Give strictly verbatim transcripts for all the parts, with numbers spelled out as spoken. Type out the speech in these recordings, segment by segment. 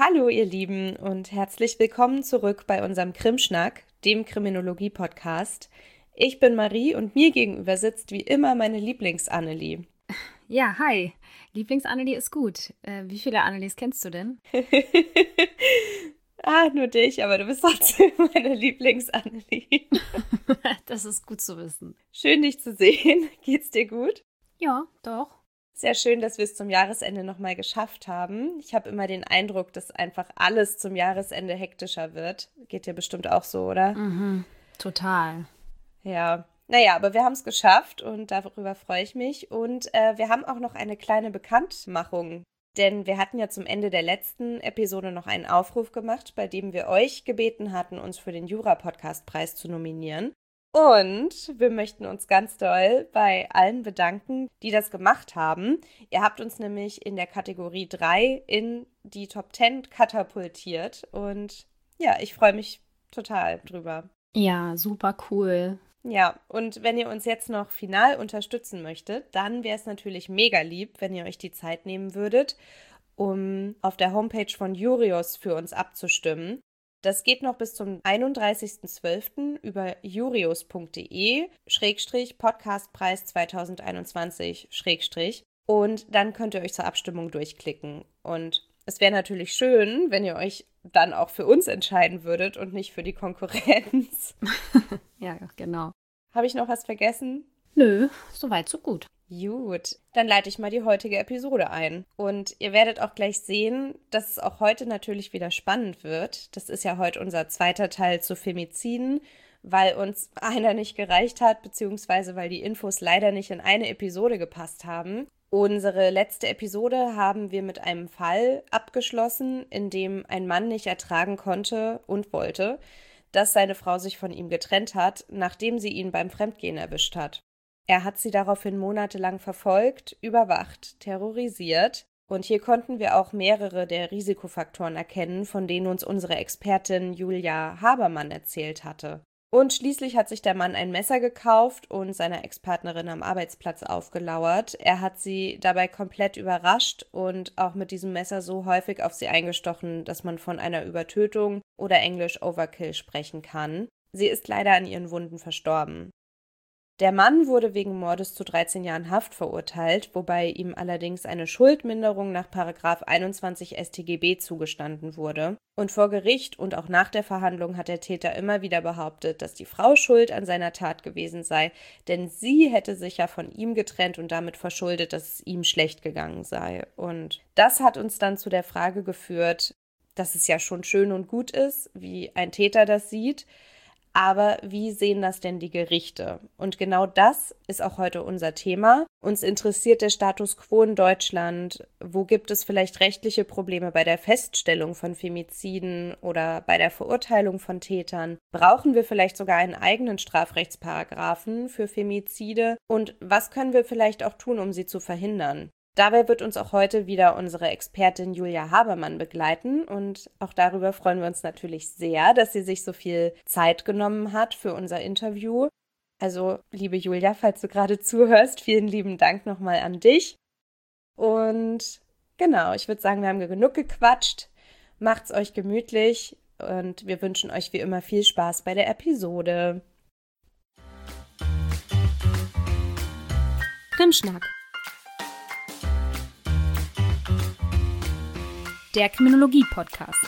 Hallo ihr Lieben und herzlich willkommen zurück bei unserem Krimschnack, dem Kriminologie-Podcast. Ich bin Marie und mir gegenüber sitzt wie immer meine Lieblings-Annelie. Ja, hi. Lieblings-Annelie ist gut. Äh, wie viele Annelies kennst du denn? Ah, nur dich, aber du bist trotzdem meine Lieblings-Annelie. Das ist gut zu wissen. Schön, dich zu sehen. Geht's dir gut? Ja, doch. Sehr schön, dass wir es zum Jahresende nochmal geschafft haben. Ich habe immer den Eindruck, dass einfach alles zum Jahresende hektischer wird. Geht dir bestimmt auch so, oder? Mhm, total. Ja, naja, aber wir haben es geschafft und darüber freue ich mich. Und äh, wir haben auch noch eine kleine Bekanntmachung. Denn wir hatten ja zum Ende der letzten Episode noch einen Aufruf gemacht, bei dem wir euch gebeten hatten, uns für den Jura-Podcast-Preis zu nominieren. Und wir möchten uns ganz doll bei allen bedanken, die das gemacht haben. Ihr habt uns nämlich in der Kategorie drei in die Top zehn katapultiert. Und ja, ich freue mich total drüber. Ja, super cool. Ja, und wenn ihr uns jetzt noch final unterstützen möchtet, dann wäre es natürlich mega lieb, wenn ihr euch die Zeit nehmen würdet, um auf der Homepage von Jurios für uns abzustimmen. Das geht noch bis zum einunddreißigsten zwölften über jurios.de Schrägstrich Podcastpreis zweitausendeinundzwanzig Schrägstrich und dann könnt ihr euch zur Abstimmung durchklicken. Und es wäre natürlich schön, wenn ihr euch dann auch für uns entscheiden würdet und nicht für die Konkurrenz. Ja, genau. Habe ich noch was vergessen? Nö, soweit so gut. Gut, dann leite ich mal die heutige Episode ein. Und ihr werdet auch gleich sehen, dass es auch heute natürlich wieder spannend wird. Das ist ja heute unser zweiter Teil zu Femiziden, weil uns einer nicht gereicht hat, beziehungsweise weil die Infos leider nicht in eine Episode gepasst haben. Unsere letzte Episode haben wir mit einem Fall abgeschlossen, in dem ein Mann nicht ertragen konnte und wollte, dass seine Frau sich von ihm getrennt hat, nachdem sie ihn beim Fremdgehen erwischt hat. Er hat sie daraufhin monatelang verfolgt, überwacht, terrorisiert. Und hier konnten wir auch mehrere der Risikofaktoren erkennen, von denen uns unsere Expertin Julia Habermann erzählt hatte. Und schließlich hat sich der Mann ein Messer gekauft und seiner Ex-Partnerin am Arbeitsplatz aufgelauert. Er hat sie dabei komplett überrascht und auch mit diesem Messer so häufig auf sie eingestochen, dass man von einer Übertötung oder englisch Overkill sprechen kann. Sie ist leider an ihren Wunden verstorben. Der Mann wurde wegen Mordes zu dreizehn Jahren Haft verurteilt, wobei ihm allerdings eine Schuldminderung nach Paragraph einundzwanzig S t G B zugestanden wurde. Und vor Gericht und auch nach der Verhandlung hat der Täter immer wieder behauptet, dass die Frau schuld an seiner Tat gewesen sei, denn sie hätte sich ja von ihm getrennt und damit verschuldet, dass es ihm schlecht gegangen sei. Und das hat uns dann zu der Frage geführt, dass es ja schon schön und gut ist, wie ein Täter das sieht, aber wie sehen das denn die Gerichte? Und genau das ist auch heute unser Thema. Uns interessiert der Status quo in Deutschland. Wo gibt es vielleicht rechtliche Probleme bei der Feststellung von Femiziden oder bei der Verurteilung von Tätern? Brauchen wir vielleicht sogar einen eigenen Strafrechtsparagraphen für Femizide? Und was können wir vielleicht auch tun, um sie zu verhindern? Dabei wird uns auch heute wieder unsere Expertin Julia Habermann begleiten und auch darüber freuen wir uns natürlich sehr, dass sie sich so viel Zeit genommen hat für unser Interview. Also, liebe Julia, falls du gerade zuhörst, vielen lieben Dank nochmal an dich. Und genau, ich würde sagen, wir haben genug gequatscht. Macht's euch gemütlich und wir wünschen euch wie immer viel Spaß bei der Episode. Krimschnack. Der Kriminologie-Podcast.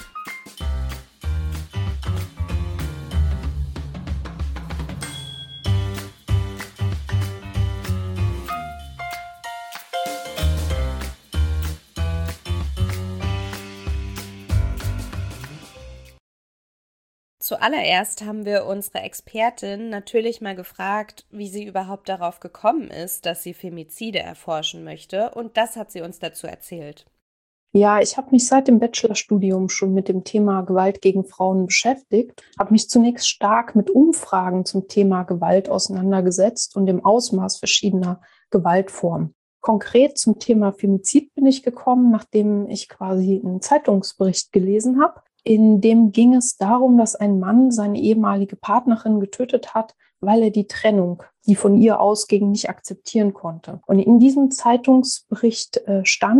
Zuallererst haben wir unsere Expertin natürlich mal gefragt, wie sie überhaupt darauf gekommen ist, dass sie Femizide erforschen möchte, und das hat sie uns dazu erzählt. Ja, ich habe mich seit dem Bachelorstudium schon mit dem Thema Gewalt gegen Frauen beschäftigt, habe mich zunächst stark mit Umfragen zum Thema Gewalt auseinandergesetzt und dem Ausmaß verschiedener Gewaltformen. Konkret zum Thema Femizid bin ich gekommen, nachdem ich quasi einen Zeitungsbericht gelesen habe. In dem ging es darum, dass ein Mann seine ehemalige Partnerin getötet hat, weil er die Trennung, die von ihr ausging, nicht akzeptieren konnte. Und in diesem Zeitungsbericht äh, stand,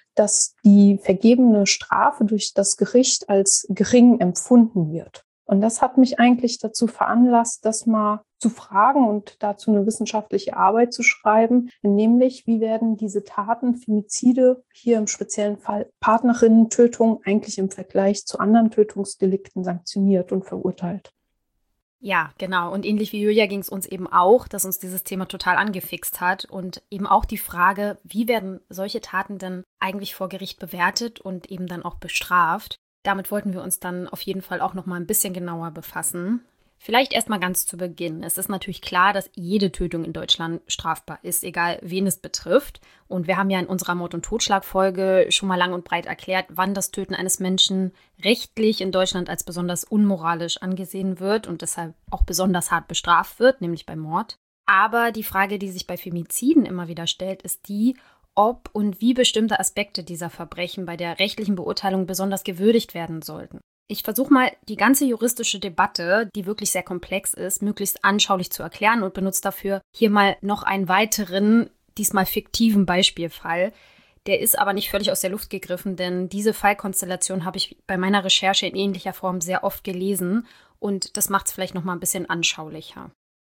dass die vergebene Strafe durch das Gericht als gering empfunden wird. Und das hat mich eigentlich dazu veranlasst, das mal zu fragen und dazu eine wissenschaftliche Arbeit zu schreiben, nämlich wie werden diese Taten, Femizide, hier im speziellen Fall Partnerinnen-Tötung, eigentlich im Vergleich zu anderen Tötungsdelikten sanktioniert und verurteilt. Ja, genau. Und ähnlich wie Julia ging es uns eben auch, dass uns dieses Thema total angefixt hat und eben auch die Frage, wie werden solche Taten denn eigentlich vor Gericht bewertet und eben dann auch bestraft. Damit wollten wir uns dann auf jeden Fall auch noch mal ein bisschen genauer befassen. Vielleicht erst mal ganz zu Beginn. Es ist natürlich klar, dass jede Tötung in Deutschland strafbar ist, egal wen es betrifft. Und wir haben ja in unserer Mord- und Totschlag-Folge schon mal lang und breit erklärt, wann das Töten eines Menschen rechtlich in Deutschland als besonders unmoralisch angesehen wird und deshalb auch besonders hart bestraft wird, nämlich bei Mord. Aber die Frage, die sich bei Femiziden immer wieder stellt, ist die, ob und wie bestimmte Aspekte dieser Verbrechen bei der rechtlichen Beurteilung besonders gewürdigt werden sollten. Ich versuche mal, die ganze juristische Debatte, die wirklich sehr komplex ist, möglichst anschaulich zu erklären und benutze dafür hier mal noch einen weiteren, diesmal fiktiven Beispielfall. Der ist aber nicht völlig aus der Luft gegriffen, denn diese Fallkonstellation habe ich bei meiner Recherche in ähnlicher Form sehr oft gelesen und das macht es vielleicht noch mal ein bisschen anschaulicher.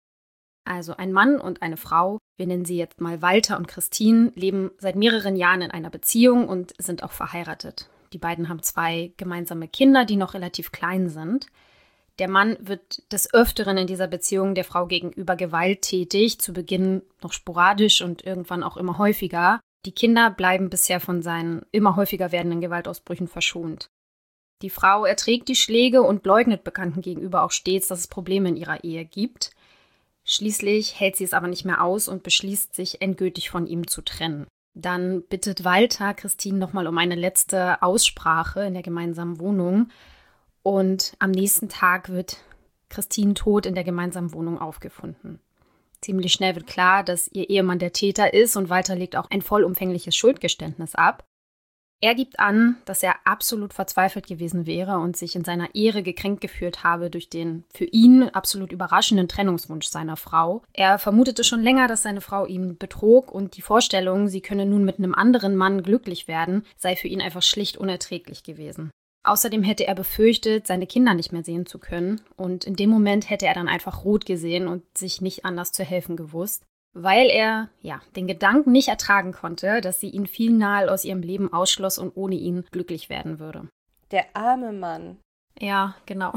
Also ein Mann und eine Frau, wir nennen sie jetzt mal Walter und Christine, leben seit mehreren Jahren in einer Beziehung und sind auch verheiratet. Die beiden haben zwei gemeinsame Kinder, die noch relativ klein sind. Der Mann wird des Öfteren in dieser Beziehung der Frau gegenüber gewalttätig, zu Beginn noch sporadisch und irgendwann auch immer häufiger. Die Kinder bleiben bisher von seinen immer häufiger werdenden Gewaltausbrüchen verschont. Die Frau erträgt die Schläge und leugnet Bekannten gegenüber auch stets, dass es Probleme in ihrer Ehe gibt. Schließlich hält sie es aber nicht mehr aus und beschließt, sich endgültig von ihm zu trennen. Dann bittet Walter Christine nochmal um eine letzte Aussprache in der gemeinsamen Wohnung. Und am nächsten Tag wird Christine tot in der gemeinsamen Wohnung aufgefunden. Ziemlich schnell wird klar, dass ihr Ehemann der Täter ist und Walter legt auch ein vollumfängliches Schuldgeständnis ab. Er gibt an, dass er absolut verzweifelt gewesen wäre und sich in seiner Ehre gekränkt gefühlt habe durch den für ihn absolut überraschenden Trennungswunsch seiner Frau. Er vermutete schon länger, dass seine Frau ihn betrog und die Vorstellung, sie könne nun mit einem anderen Mann glücklich werden, sei für ihn einfach schlicht unerträglich gewesen. Außerdem hätte er befürchtet, seine Kinder nicht mehr sehen zu können und in dem Moment hätte er dann einfach rot gesehen und sich nicht anders zu helfen gewusst. Weil er, ja, den Gedanken nicht ertragen konnte, dass sie ihn final aus ihrem Leben ausschloss und ohne ihn glücklich werden würde. Der arme Mann. Ja, genau.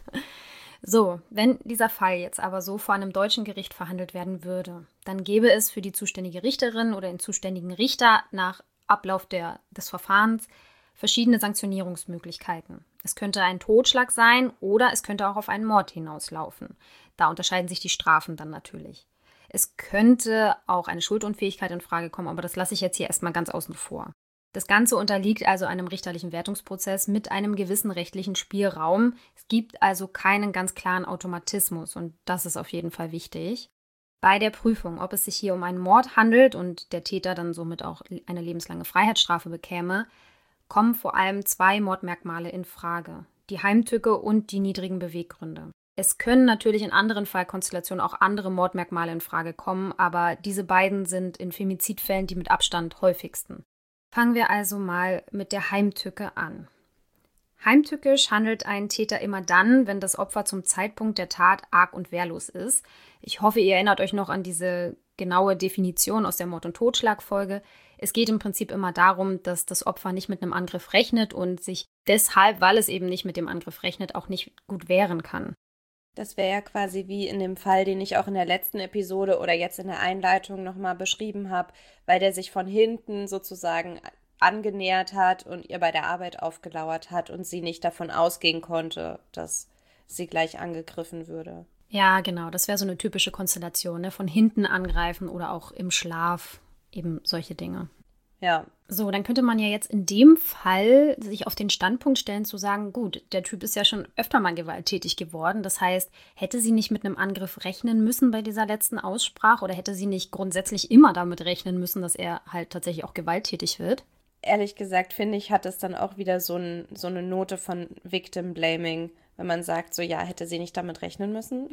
So, wenn dieser Fall jetzt aber so vor einem deutschen Gericht verhandelt werden würde, dann gäbe es für die zuständige Richterin oder den zuständigen Richter nach Ablauf der, des Verfahrens verschiedene Sanktionierungsmöglichkeiten. Es könnte ein Totschlag sein oder es könnte auch auf einen Mord hinauslaufen. Da unterscheiden sich die Strafen dann natürlich. Es könnte auch eine Schuldunfähigkeit in Frage kommen, aber das lasse ich jetzt hier erstmal ganz außen vor. Das Ganze unterliegt also einem richterlichen Wertungsprozess mit einem gewissen rechtlichen Spielraum. Es gibt also keinen ganz klaren Automatismus und das ist auf jeden Fall wichtig. Bei der Prüfung, ob es sich hier um einen Mord handelt und der Täter dann somit auch eine lebenslange Freiheitsstrafe bekäme, kommen vor allem zwei Mordmerkmale in Frage: die Heimtücke und die niedrigen Beweggründe. Es können natürlich in anderen Fallkonstellationen auch andere Mordmerkmale in Frage kommen, aber diese beiden sind in Femizidfällen die mit Abstand häufigsten. Fangen wir also mal mit der Heimtücke an. Heimtückisch handelt ein Täter immer dann, wenn das Opfer zum Zeitpunkt der Tat arg und wehrlos ist. Ich hoffe, ihr erinnert euch noch an diese genaue Definition aus der Mord- und Totschlag-Folge. Es geht im Prinzip immer darum, dass das Opfer nicht mit einem Angriff rechnet und sich deshalb, weil es eben nicht mit dem Angriff rechnet, auch nicht gut wehren kann. Das wäre ja quasi wie in dem Fall, den ich auch in der letzten Episode oder jetzt in der Einleitung nochmal beschrieben habe, weil der sich von hinten sozusagen angenähert hat und ihr bei der Arbeit aufgelauert hat und sie nicht davon ausgehen konnte, dass sie gleich angegriffen würde. Ja, genau. Das wäre so eine typische Konstellation, ne? Von hinten angreifen oder auch im Schlaf, eben solche Dinge. Ja. So, dann könnte man ja jetzt in dem Fall sich auf den Standpunkt stellen zu sagen, gut, der Typ ist ja schon öfter mal gewalttätig geworden. Das heißt, hätte sie nicht mit einem Angriff rechnen müssen bei dieser letzten Aussprache oder hätte sie nicht grundsätzlich immer damit rechnen müssen, dass er halt tatsächlich auch gewalttätig wird? Ehrlich gesagt, finde ich, hat es dann auch wieder so, ein, so eine Note von Victim Blaming, wenn man sagt, so ja, hätte sie nicht damit rechnen müssen.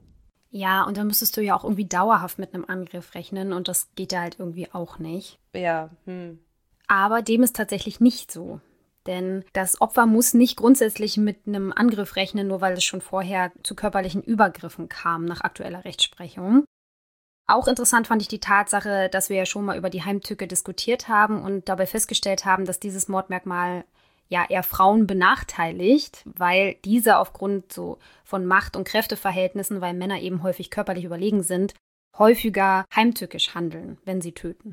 Ja, und dann müsstest du ja auch irgendwie dauerhaft mit einem Angriff rechnen und das geht ja halt irgendwie auch nicht. Ja, hm. Aber dem ist tatsächlich nicht so. Denn das Opfer muss nicht grundsätzlich mit einem Angriff rechnen, nur weil es schon vorher zu körperlichen Übergriffen kam, nach aktueller Rechtsprechung. Auch interessant fand ich die Tatsache, dass wir ja schon mal über die Heimtücke diskutiert haben und dabei festgestellt haben, dass dieses Mordmerkmal ja eher Frauen benachteiligt, weil diese aufgrund so von Macht- und Kräfteverhältnissen, weil Männer eben häufig körperlich überlegen sind, häufiger heimtückisch handeln, wenn sie töten.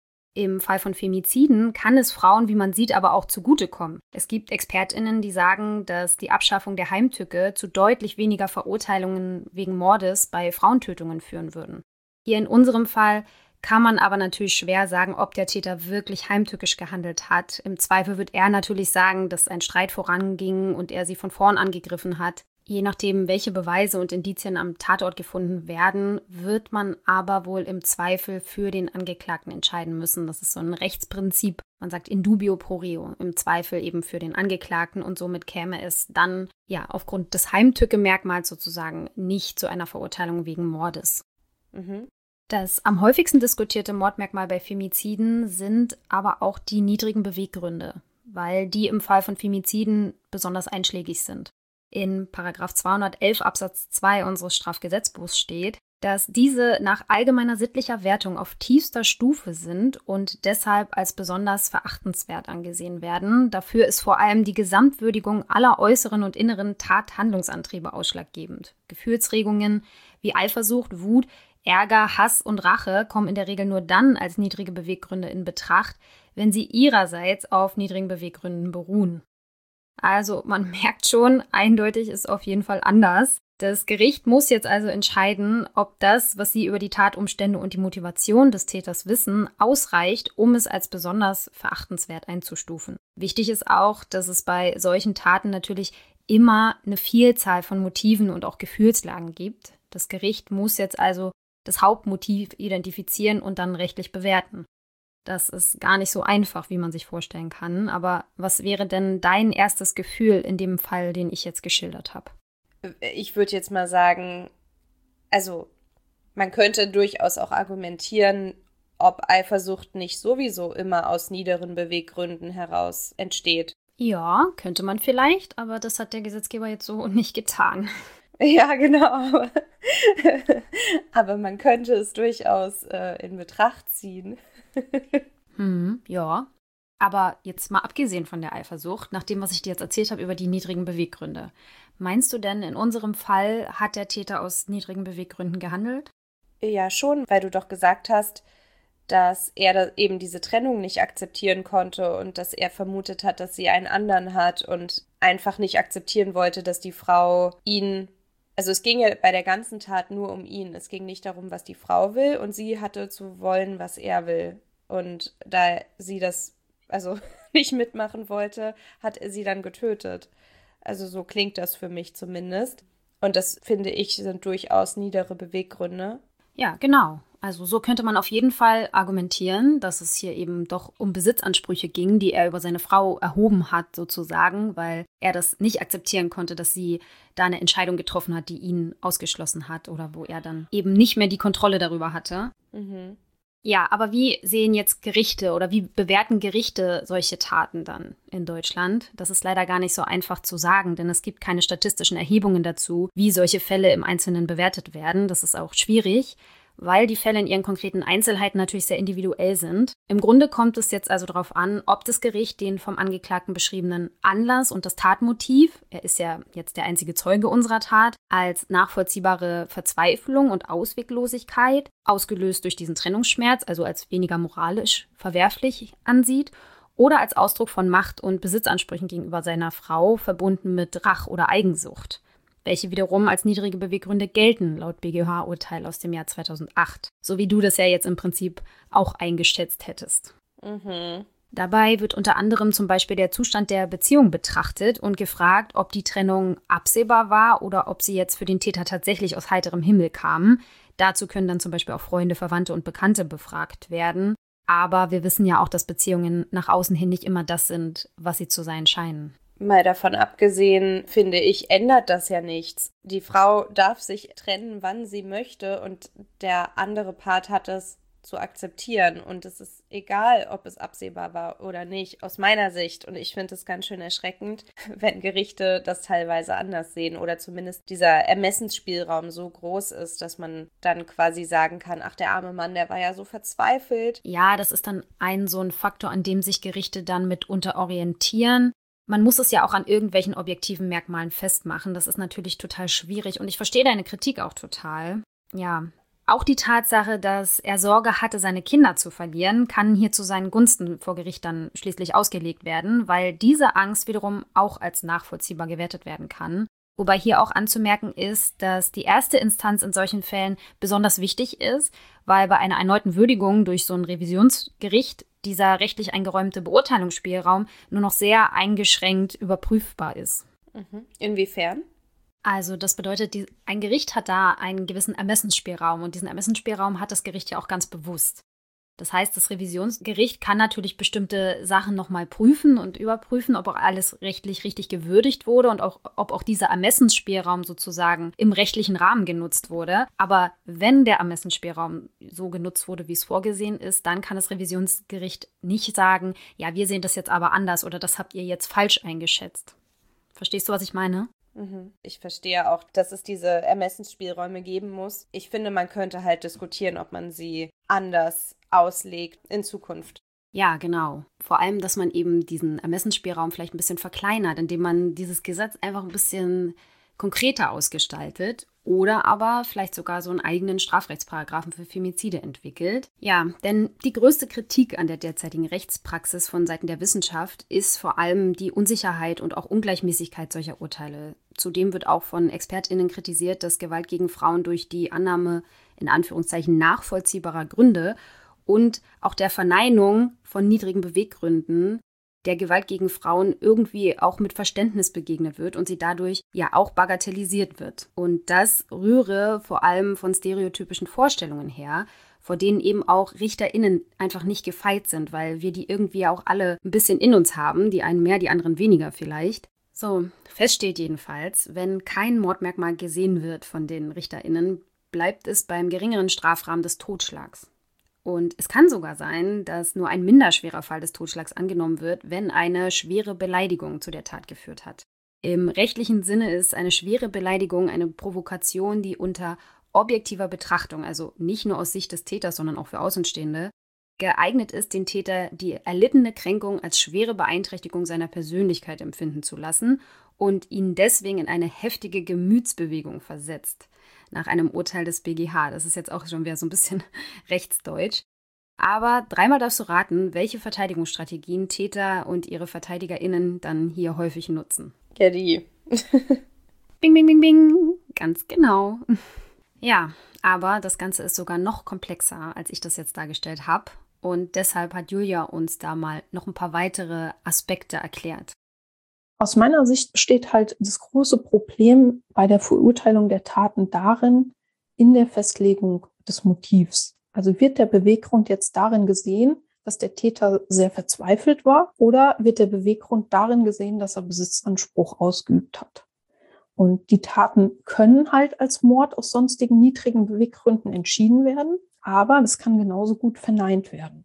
Im Fall von Femiziden kann es Frauen, wie man sieht, aber auch zugutekommen. Es gibt ExpertInnen, die sagen, dass die Abschaffung der Heimtücke zu deutlich weniger Verurteilungen wegen Mordes bei Frauentötungen führen würden. Hier in unserem Fall kann man aber natürlich schwer sagen, ob der Täter wirklich heimtückisch gehandelt hat. Im Zweifel wird er natürlich sagen, dass ein Streit voranging und er sie von vorn angegriffen hat. Je nachdem, welche Beweise und Indizien am Tatort gefunden werden, wird man aber wohl im Zweifel für den Angeklagten entscheiden müssen. Das ist so ein Rechtsprinzip. Man sagt in dubio pro reo, im Zweifel eben für den Angeklagten und somit käme es dann ja aufgrund des Heimtücke-Merkmals sozusagen nicht zu einer Verurteilung wegen Mordes. Mhm. Das am häufigsten diskutierte Mordmerkmal bei Femiziden sind aber auch die niedrigen Beweggründe, weil die im Fall von Femiziden besonders einschlägig sind. In Paragraph zweihundertelf Absatz zwei unseres Strafgesetzbuchs steht, dass diese nach allgemeiner sittlicher Wertung auf tiefster Stufe sind und deshalb als besonders verachtenswert angesehen werden. Dafür ist vor allem die Gesamtwürdigung aller äußeren und inneren Tathandlungsantriebe ausschlaggebend. Gefühlsregungen wie Eifersucht, Wut, Ärger, Hass und Rache kommen in der Regel nur dann als niedrige Beweggründe in Betracht, wenn sie ihrerseits auf niedrigen Beweggründen beruhen. Also man merkt schon, eindeutig ist auf jeden Fall anders. Das Gericht muss jetzt also entscheiden, ob das, was sie über die Tatumstände und die Motivation des Täters wissen, ausreicht, um es als besonders verachtenswert einzustufen. Wichtig ist auch, dass es bei solchen Taten natürlich immer eine Vielzahl von Motiven und auch Gefühlslagen gibt. Das Gericht muss jetzt also das Hauptmotiv identifizieren und dann rechtlich bewerten. Das ist gar nicht so einfach, wie man sich vorstellen kann. Aber was wäre denn dein erstes Gefühl in dem Fall, den ich jetzt geschildert habe? Ich würde jetzt mal sagen, also man könnte durchaus auch argumentieren, ob Eifersucht nicht sowieso immer aus niederen Beweggründen heraus entsteht. Ja, könnte man vielleicht, aber das hat der Gesetzgeber jetzt so nicht getan. Ja, genau. Aber, aber man könnte es durchaus äh, in Betracht ziehen. hm, ja. Aber jetzt mal abgesehen von der Eifersucht, nach dem, was ich dir jetzt erzählt habe über die niedrigen Beweggründe. Meinst du denn, in unserem Fall hat der Täter aus niedrigen Beweggründen gehandelt? Ja, schon, weil du doch gesagt hast, dass er da eben diese Trennung nicht akzeptieren konnte und dass er vermutet hat, dass sie einen anderen hat und einfach nicht akzeptieren wollte, dass die Frau ihn, also es ging ja bei der ganzen Tat nur um ihn. Es ging nicht darum, was die Frau will und sie hatte zu wollen, was er will. Und da sie das also nicht mitmachen wollte, hat er sie dann getötet. Also so klingt das für mich zumindest. Und das, finde ich, sind durchaus niedere Beweggründe. Ja, genau. Also so könnte man auf jeden Fall argumentieren, dass es hier eben doch um Besitzansprüche ging, die er über seine Frau erhoben hat sozusagen, weil er das nicht akzeptieren konnte, dass sie da eine Entscheidung getroffen hat, die ihn ausgeschlossen hat oder wo er dann eben nicht mehr die Kontrolle darüber hatte. Mhm. Ja, aber wie sehen jetzt Gerichte oder wie bewerten Gerichte solche Taten dann in Deutschland? Das ist leider gar nicht so einfach zu sagen, denn es gibt keine statistischen Erhebungen dazu, wie solche Fälle im Einzelnen bewertet werden. Das ist auch schwierig, weil die Fälle in ihren konkreten Einzelheiten natürlich sehr individuell sind. Im Grunde kommt es jetzt also darauf an, ob das Gericht den vom Angeklagten beschriebenen Anlass und das Tatmotiv, er ist ja jetzt der einzige Zeuge unserer Tat, als nachvollziehbare Verzweiflung und Ausweglosigkeit, ausgelöst durch diesen Trennungsschmerz, also als weniger moralisch verwerflich ansieht, oder als Ausdruck von Macht- und Besitzansprüchen gegenüber seiner Frau, verbunden mit Rach- oder Eigensucht, welche wiederum als niedrige Beweggründe gelten, laut B G H-Urteil aus dem Jahr zweitausendacht. So wie du das ja jetzt im Prinzip auch eingeschätzt hättest. Mhm. Dabei wird unter anderem zum Beispiel der Zustand der Beziehung betrachtet und gefragt, ob die Trennung absehbar war oder ob sie jetzt für den Täter tatsächlich aus heiterem Himmel kam. Dazu können dann zum Beispiel auch Freunde, Verwandte und Bekannte befragt werden. Aber wir wissen ja auch, dass Beziehungen nach außen hin nicht immer das sind, was sie zu sein scheinen. Mal davon abgesehen, finde ich, ändert das ja nichts. Die Frau darf sich trennen, wann sie möchte und der andere Part hat es zu akzeptieren. Und es ist egal, ob es absehbar war oder nicht, aus meiner Sicht. Und ich finde es ganz schön erschreckend, wenn Gerichte das teilweise anders sehen oder zumindest dieser Ermessensspielraum so groß ist, dass man dann quasi sagen kann, ach, der arme Mann, der war ja so verzweifelt. Ja, das ist dann ein so ein Faktor, an dem sich Gerichte dann mitunter orientieren. Man muss es ja auch an irgendwelchen objektiven Merkmalen festmachen. Das ist natürlich total schwierig und ich verstehe deine Kritik auch total. Ja, auch die Tatsache, dass er Sorge hatte, seine Kinder zu verlieren, kann hier zu seinen Gunsten vor Gericht dann schließlich ausgelegt werden, weil diese Angst wiederum auch als nachvollziehbar gewertet werden kann. Wobei hier auch anzumerken ist, dass die erste Instanz in solchen Fällen besonders wichtig ist, weil bei einer erneuten Würdigung durch so ein Revisionsgericht dieser rechtlich eingeräumte Beurteilungsspielraum nur noch sehr eingeschränkt überprüfbar ist. Mhm. Inwiefern? Also das bedeutet, die, ein Gericht hat da einen gewissen Ermessensspielraum und diesen Ermessensspielraum hat das Gericht ja auch ganz bewusst. Das heißt, das Revisionsgericht kann natürlich bestimmte Sachen nochmal prüfen und überprüfen, ob auch alles rechtlich richtig gewürdigt wurde und auch, ob auch dieser Ermessensspielraum sozusagen im rechtlichen Rahmen genutzt wurde. Aber wenn der Ermessensspielraum so genutzt wurde, wie es vorgesehen ist, dann kann das Revisionsgericht nicht sagen, ja, wir sehen das jetzt aber anders oder das habt ihr jetzt falsch eingeschätzt. Verstehst du, was ich meine? Ich verstehe auch, dass es diese Ermessensspielräume geben muss. Ich finde, man könnte halt diskutieren, ob man sie anders auslegt in Zukunft. Ja, genau. Vor allem, dass man eben diesen Ermessensspielraum vielleicht ein bisschen verkleinert, indem man dieses Gesetz einfach ein bisschen konkreter ausgestaltet oder aber vielleicht sogar so einen eigenen Strafrechtsparagraphen für Femizide entwickelt. Ja, denn die größte Kritik an der derzeitigen Rechtspraxis von Seiten der Wissenschaft ist vor allem die Unsicherheit und auch Ungleichmäßigkeit solcher Urteile. Zudem wird auch von ExpertInnen kritisiert, dass Gewalt gegen Frauen durch die Annahme in Anführungszeichen nachvollziehbarer Gründe und auch der Verneinung von niedrigen Beweggründen der Gewalt gegen Frauen irgendwie auch mit Verständnis begegnet wird und sie dadurch ja auch bagatellisiert wird. Und das rühre vor allem von stereotypischen Vorstellungen her, vor denen eben auch RichterInnen einfach nicht gefeit sind, weil wir die irgendwie auch alle ein bisschen in uns haben, die einen mehr, die anderen weniger vielleicht. So, fest steht jedenfalls, wenn kein Mordmerkmal gesehen wird von den RichterInnen, bleibt es beim geringeren Strafrahmen des Totschlags. Und es kann sogar sein, dass nur ein minderschwerer Fall des Totschlags angenommen wird, wenn eine schwere Beleidigung zu der Tat geführt hat. Im rechtlichen Sinne ist eine schwere Beleidigung eine Provokation, die unter objektiver Betrachtung, also nicht nur aus Sicht des Täters, sondern auch für Außenstehende, geeignet ist, den Täter die erlittene Kränkung als schwere Beeinträchtigung seiner Persönlichkeit empfinden zu lassen und ihn deswegen in eine heftige Gemütsbewegung versetzt. Nach einem Urteil des B G H. Das ist jetzt auch schon wieder so ein bisschen rechtsdeutsch. Aber dreimal darfst du raten, welche Verteidigungsstrategien Täter und ihre VerteidigerInnen dann hier häufig nutzen. Ja, die. Bing, bing, bing, bing. Ganz genau. Ja, aber das Ganze ist sogar noch komplexer, als ich das jetzt dargestellt habe. Und deshalb hat Julia uns da mal noch ein paar weitere Aspekte erklärt. Aus meiner Sicht besteht halt das große Problem bei der Verurteilung der Taten darin, in der Festlegung des Motivs. Also wird der Beweggrund jetzt darin gesehen, dass der Täter sehr verzweifelt war, oder wird der Beweggrund darin gesehen, dass er Besitzanspruch ausgeübt hat? Und die Taten können halt als Mord aus sonstigen niedrigen Beweggründen entschieden werden, aber das kann genauso gut verneint werden.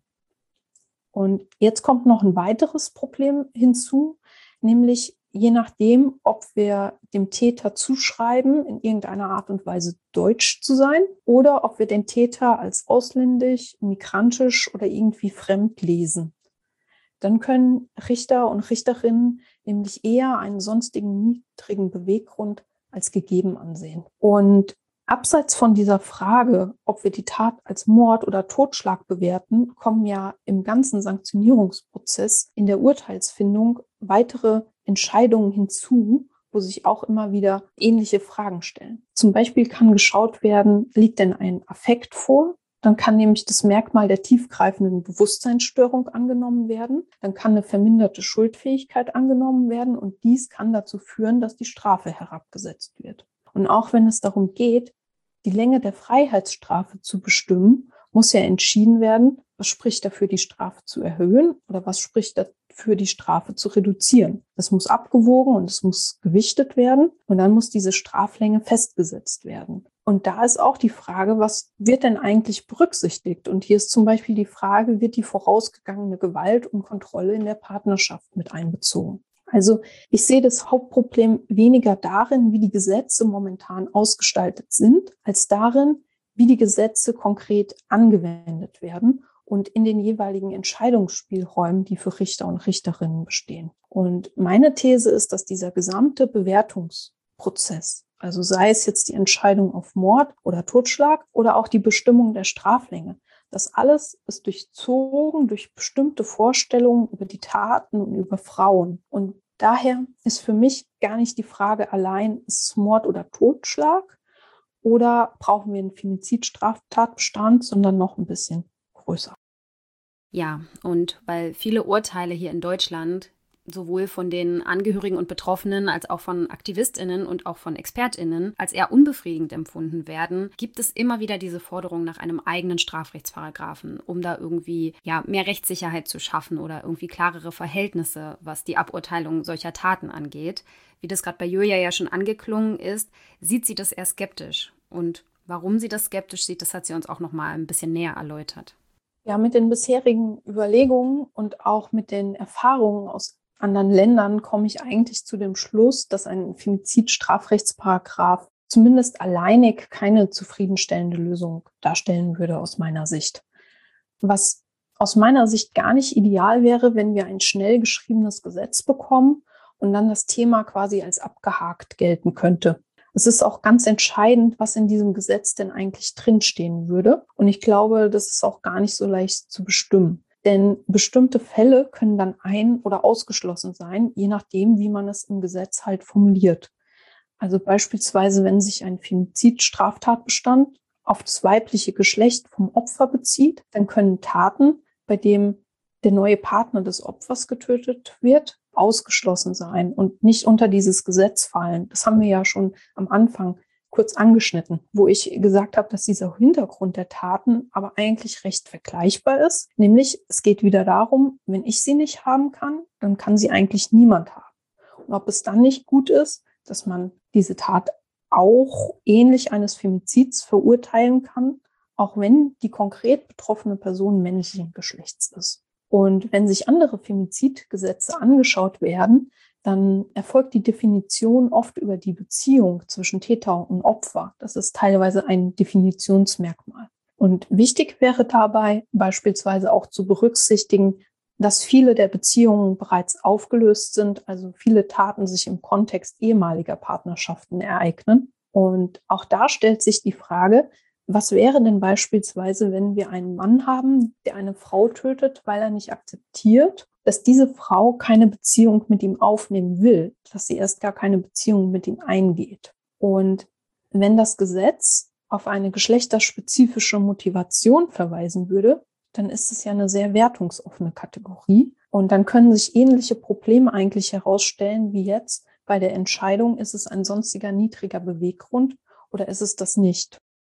Und jetzt kommt noch ein weiteres Problem hinzu, nämlich je nachdem, ob wir dem Täter zuschreiben, in irgendeiner Art und Weise deutsch zu sein, oder ob wir den Täter als ausländisch, migrantisch oder irgendwie fremd lesen. Dann können Richter und Richterinnen nämlich eher einen sonstigen niedrigen Beweggrund als gegeben ansehen. Und abseits von dieser Frage, ob wir die Tat als Mord oder Totschlag bewerten, kommen ja im ganzen Sanktionierungsprozess in der Urteilsfindung weitere Entscheidungen hinzu, wo sich auch immer wieder ähnliche Fragen stellen. Zum Beispiel kann geschaut werden, liegt denn ein Affekt vor? Dann kann nämlich das Merkmal der tiefgreifenden Bewusstseinsstörung angenommen werden. Dann kann eine verminderte Schuldfähigkeit angenommen werden und dies kann dazu führen, dass die Strafe herabgesetzt wird. Und auch wenn es darum geht, die Länge der Freiheitsstrafe zu bestimmen, muss ja entschieden werden, was spricht dafür, die Strafe zu erhöhen oder was spricht dafür, die Strafe zu reduzieren. Das muss abgewogen und es muss gewichtet werden und dann muss diese Straflänge festgesetzt werden. Und da ist auch die Frage, was wird denn eigentlich berücksichtigt? Und hier ist zum Beispiel die Frage, wird die vorausgegangene Gewalt und Kontrolle in der Partnerschaft mit einbezogen? Also ich sehe das Hauptproblem weniger darin, wie die Gesetze momentan ausgestaltet sind, als darin, wie die Gesetze konkret angewendet werden und in den jeweiligen Entscheidungsspielräumen, die für Richter und Richterinnen bestehen. Und meine These ist, dass dieser gesamte Bewertungsprozess, also sei es jetzt die Entscheidung auf Mord oder Totschlag oder auch die Bestimmung der Straflänge, das alles ist durchzogen durch bestimmte Vorstellungen über die Taten und über Frauen. Und daher ist für mich gar nicht die Frage allein, ist es Mord oder Totschlag oder brauchen wir einen Femizidstraftatbestand, sondern noch ein bisschen größer. Ja, und weil viele Urteile hier in Deutschland sowohl von den Angehörigen und Betroffenen als auch von AktivistInnen und auch von ExpertInnen als eher unbefriedigend empfunden werden, gibt es immer wieder diese Forderung nach einem eigenen Strafrechtsparagraphen, um da irgendwie ja mehr Rechtssicherheit zu schaffen oder irgendwie klarere Verhältnisse, was die Aburteilung solcher Taten angeht. Wie das gerade bei Julia ja schon angeklungen ist, sieht sie das eher skeptisch. Und warum sie das skeptisch sieht, das hat sie uns auch noch mal ein bisschen näher erläutert. Ja, mit den bisherigen Überlegungen und auch mit den Erfahrungen aus anderen Ländern komme ich eigentlich zu dem Schluss, dass ein Femizid-Strafrechtsparagraph zumindest alleinig keine zufriedenstellende Lösung darstellen würde aus meiner Sicht. Was aus meiner Sicht gar nicht ideal wäre, wenn wir ein schnell geschriebenes Gesetz bekommen und dann das Thema quasi als abgehakt gelten könnte. Es ist auch ganz entscheidend, was in diesem Gesetz denn eigentlich drinstehen würde. Und ich glaube, das ist auch gar nicht so leicht zu bestimmen. Denn bestimmte Fälle können dann ein- oder ausgeschlossen sein, je nachdem, wie man es im Gesetz halt formuliert. Also beispielsweise, wenn sich ein Femizid-Straftatbestand auf das weibliche Geschlecht vom Opfer bezieht, dann können Taten, bei denen der neue Partner des Opfers getötet wird, ausgeschlossen sein und nicht unter dieses Gesetz fallen. Das haben wir ja schon am Anfang kurz angeschnitten, wo ich gesagt habe, dass dieser Hintergrund der Taten aber eigentlich recht vergleichbar ist. Nämlich, es geht wieder darum, wenn ich sie nicht haben kann, dann kann sie eigentlich niemand haben. Und ob es dann nicht gut ist, dass man diese Tat auch ähnlich eines Femizids verurteilen kann, auch wenn die konkret betroffene Person männlichen Geschlechts ist. Und wenn sich andere Femizidgesetze angeschaut werden, dann erfolgt die Definition oft über die Beziehung zwischen Täter und Opfer. Das ist teilweise ein Definitionsmerkmal. Und wichtig wäre dabei beispielsweise auch zu berücksichtigen, dass viele der Beziehungen bereits aufgelöst sind, also viele Taten sich im Kontext ehemaliger Partnerschaften ereignen. Und auch da stellt sich die Frage, was wäre denn beispielsweise, wenn wir einen Mann haben, der eine Frau tötet, weil er nicht akzeptiert, dass diese Frau keine Beziehung mit ihm aufnehmen will, dass sie erst gar keine Beziehung mit ihm eingeht. Und wenn das Gesetz auf eine geschlechterspezifische Motivation verweisen würde, dann ist es ja eine sehr wertungsoffene Kategorie. Und dann können sich ähnliche Probleme eigentlich herausstellen wie jetzt bei der Entscheidung, ist es ein sonstiger niedriger Beweggrund oder ist es das nicht?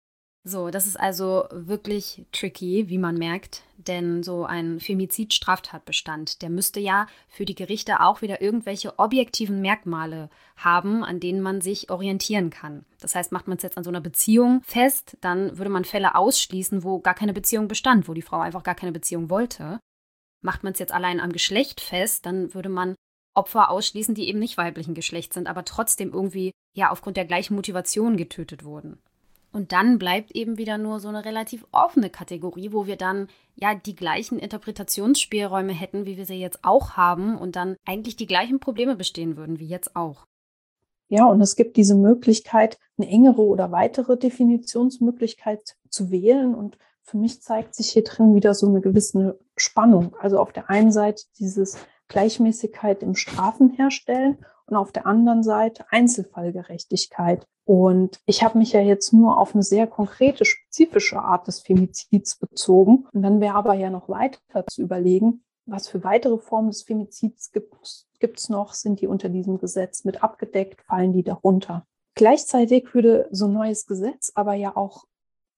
So, das ist also wirklich tricky, wie man merkt, denn so ein Femizid-Straftatbestand, der müsste ja für die Gerichte auch wieder irgendwelche objektiven Merkmale haben, an denen man sich orientieren kann. Das heißt, macht man es jetzt an so einer Beziehung fest, dann würde man Fälle ausschließen, wo gar keine Beziehung bestand, wo die Frau einfach gar keine Beziehung wollte. Macht man es jetzt allein am Geschlecht fest, dann würde man Opfer ausschließen, die eben nicht weiblichen Geschlechts sind, aber trotzdem irgendwie ja aufgrund der gleichen Motivation getötet wurden. Und dann bleibt eben wieder nur so eine relativ offene Kategorie, wo wir dann ja die gleichen Interpretationsspielräume hätten, wie wir sie jetzt auch haben und dann eigentlich die gleichen Probleme bestehen würden wie jetzt auch. Ja, und es gibt diese Möglichkeit, eine engere oder weitere Definitionsmöglichkeit zu wählen. Und für mich zeigt sich hier drin wieder so eine gewisse Spannung. Also auf der einen Seite dieses Gleichmäßigkeit im Strafen herstellen und auf der anderen Seite Einzelfallgerechtigkeit. Und ich habe mich ja jetzt nur auf eine sehr konkrete, spezifische Art des Femizids bezogen. Und dann wäre aber ja noch weiter zu überlegen, was für weitere Formen des Femizids gibt es noch? Sind die unter diesem Gesetz mit abgedeckt? Fallen die darunter? Gleichzeitig würde so ein neues Gesetz aber ja auch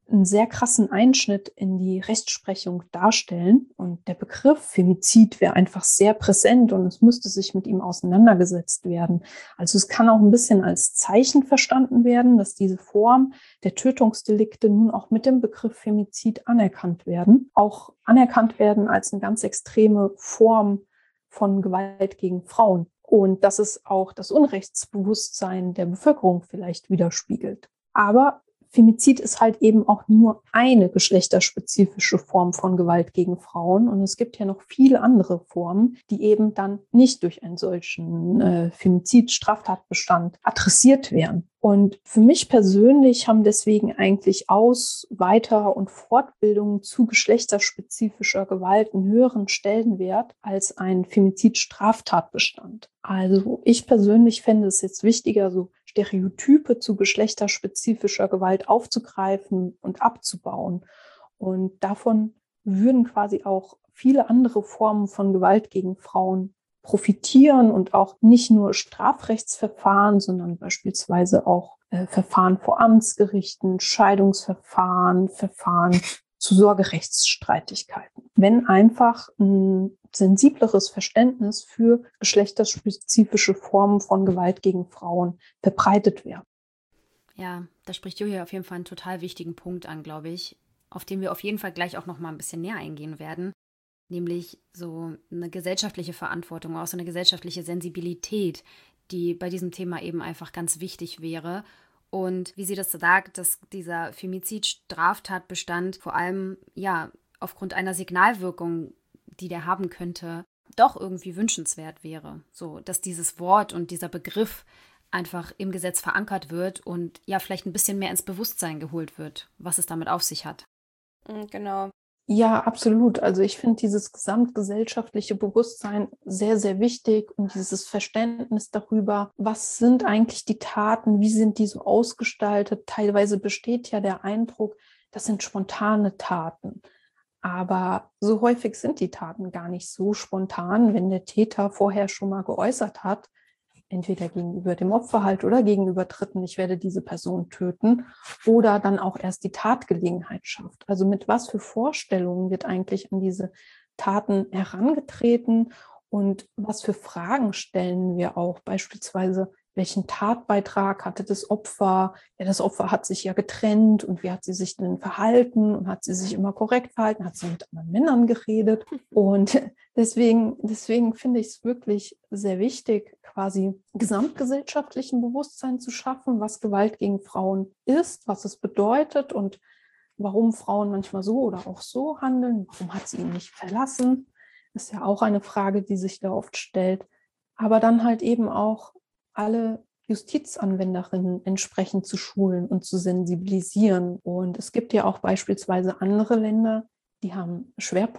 einen sehr krassen Einschnitt in die Rechtsprechung darstellen. Und der Begriff Femizid wäre einfach sehr präsent und es müsste sich mit ihm auseinandergesetzt werden. Also es kann auch ein bisschen als Zeichen verstanden werden, dass diese Form der Tötungsdelikte nun auch mit dem Begriff Femizid anerkannt werden. Auch anerkannt werden als eine ganz extreme Form von Gewalt gegen Frauen. Und dass es auch das Unrechtsbewusstsein der Bevölkerung vielleicht widerspiegelt. Aber Femizid ist halt eben auch nur eine geschlechterspezifische Form von Gewalt gegen Frauen. Und es gibt ja noch viele andere Formen, die eben dann nicht durch einen solchen äh, Femizid-Straftatbestand adressiert werden. Und für mich persönlich haben deswegen eigentlich Aus-, Weiter- und Fortbildungen zu geschlechterspezifischer Gewalt einen höheren Stellenwert als ein Femizid-Straftatbestand. Also ich persönlich fände es jetzt wichtiger, so Stereotype zu geschlechterspezifischer Gewalt aufzugreifen und abzubauen. Und davon würden quasi auch viele andere Formen von Gewalt gegen Frauen profitieren und auch nicht nur Strafrechtsverfahren, sondern beispielsweise auch äh, Verfahren vor Amtsgerichten, Scheidungsverfahren, Verfahren zu Sorgerechtsstreitigkeiten. Wenn einfach ein sensibleres Verständnis für geschlechterspezifische Formen von Gewalt gegen Frauen verbreitet wäre. Ja, da spricht Julia auf jeden Fall einen total wichtigen Punkt an, glaube ich, auf den wir auf jeden Fall gleich auch noch mal ein bisschen näher eingehen werden. Nämlich so eine gesellschaftliche Verantwortung, auch so eine gesellschaftliche Sensibilität, die bei diesem Thema eben einfach ganz wichtig wäre. Und wie sie das sagt, dass dieser Femizid-Straftatbestand vor allem ja aufgrund einer Signalwirkung, die der haben könnte, doch irgendwie wünschenswert wäre. So, dass dieses Wort und dieser Begriff einfach im Gesetz verankert wird und ja vielleicht ein bisschen mehr ins Bewusstsein geholt wird, was es damit auf sich hat. Genau. Ja, absolut. Also ich finde dieses gesamtgesellschaftliche Bewusstsein sehr, sehr wichtig und dieses Verständnis darüber, was sind eigentlich die Taten, wie sind die so ausgestaltet. Teilweise besteht ja der Eindruck, das sind spontane Taten. Aber so häufig sind die Taten gar nicht so spontan, wenn der Täter vorher schon mal geäußert hat, entweder gegenüber dem Opfer halt oder gegenüber Dritten, ich werde diese Person töten, oder dann auch erst die Tatgelegenheit schafft. Also mit was für Vorstellungen wird eigentlich an diese Taten herangetreten und was für Fragen stellen wir auch, beispielsweise, welchen Tatbeitrag hatte das Opfer? Ja, das Opfer hat sich ja getrennt und wie hat sie sich denn verhalten und hat sie sich immer korrekt verhalten? Hat sie mit anderen Männern geredet? Und deswegen, deswegen finde ich es wirklich sehr wichtig, quasi gesamtgesellschaftlichen Bewusstsein zu schaffen, was Gewalt gegen Frauen ist, was es bedeutet und warum Frauen manchmal so oder auch so handeln. Warum hat sie ihn nicht verlassen? Das ist ja auch eine Frage, die sich da oft stellt. Aber dann halt eben auch alle Justizanwenderinnen entsprechend zu schulen und zu sensibilisieren. Und es gibt ja auch beispielsweise andere Länder, die haben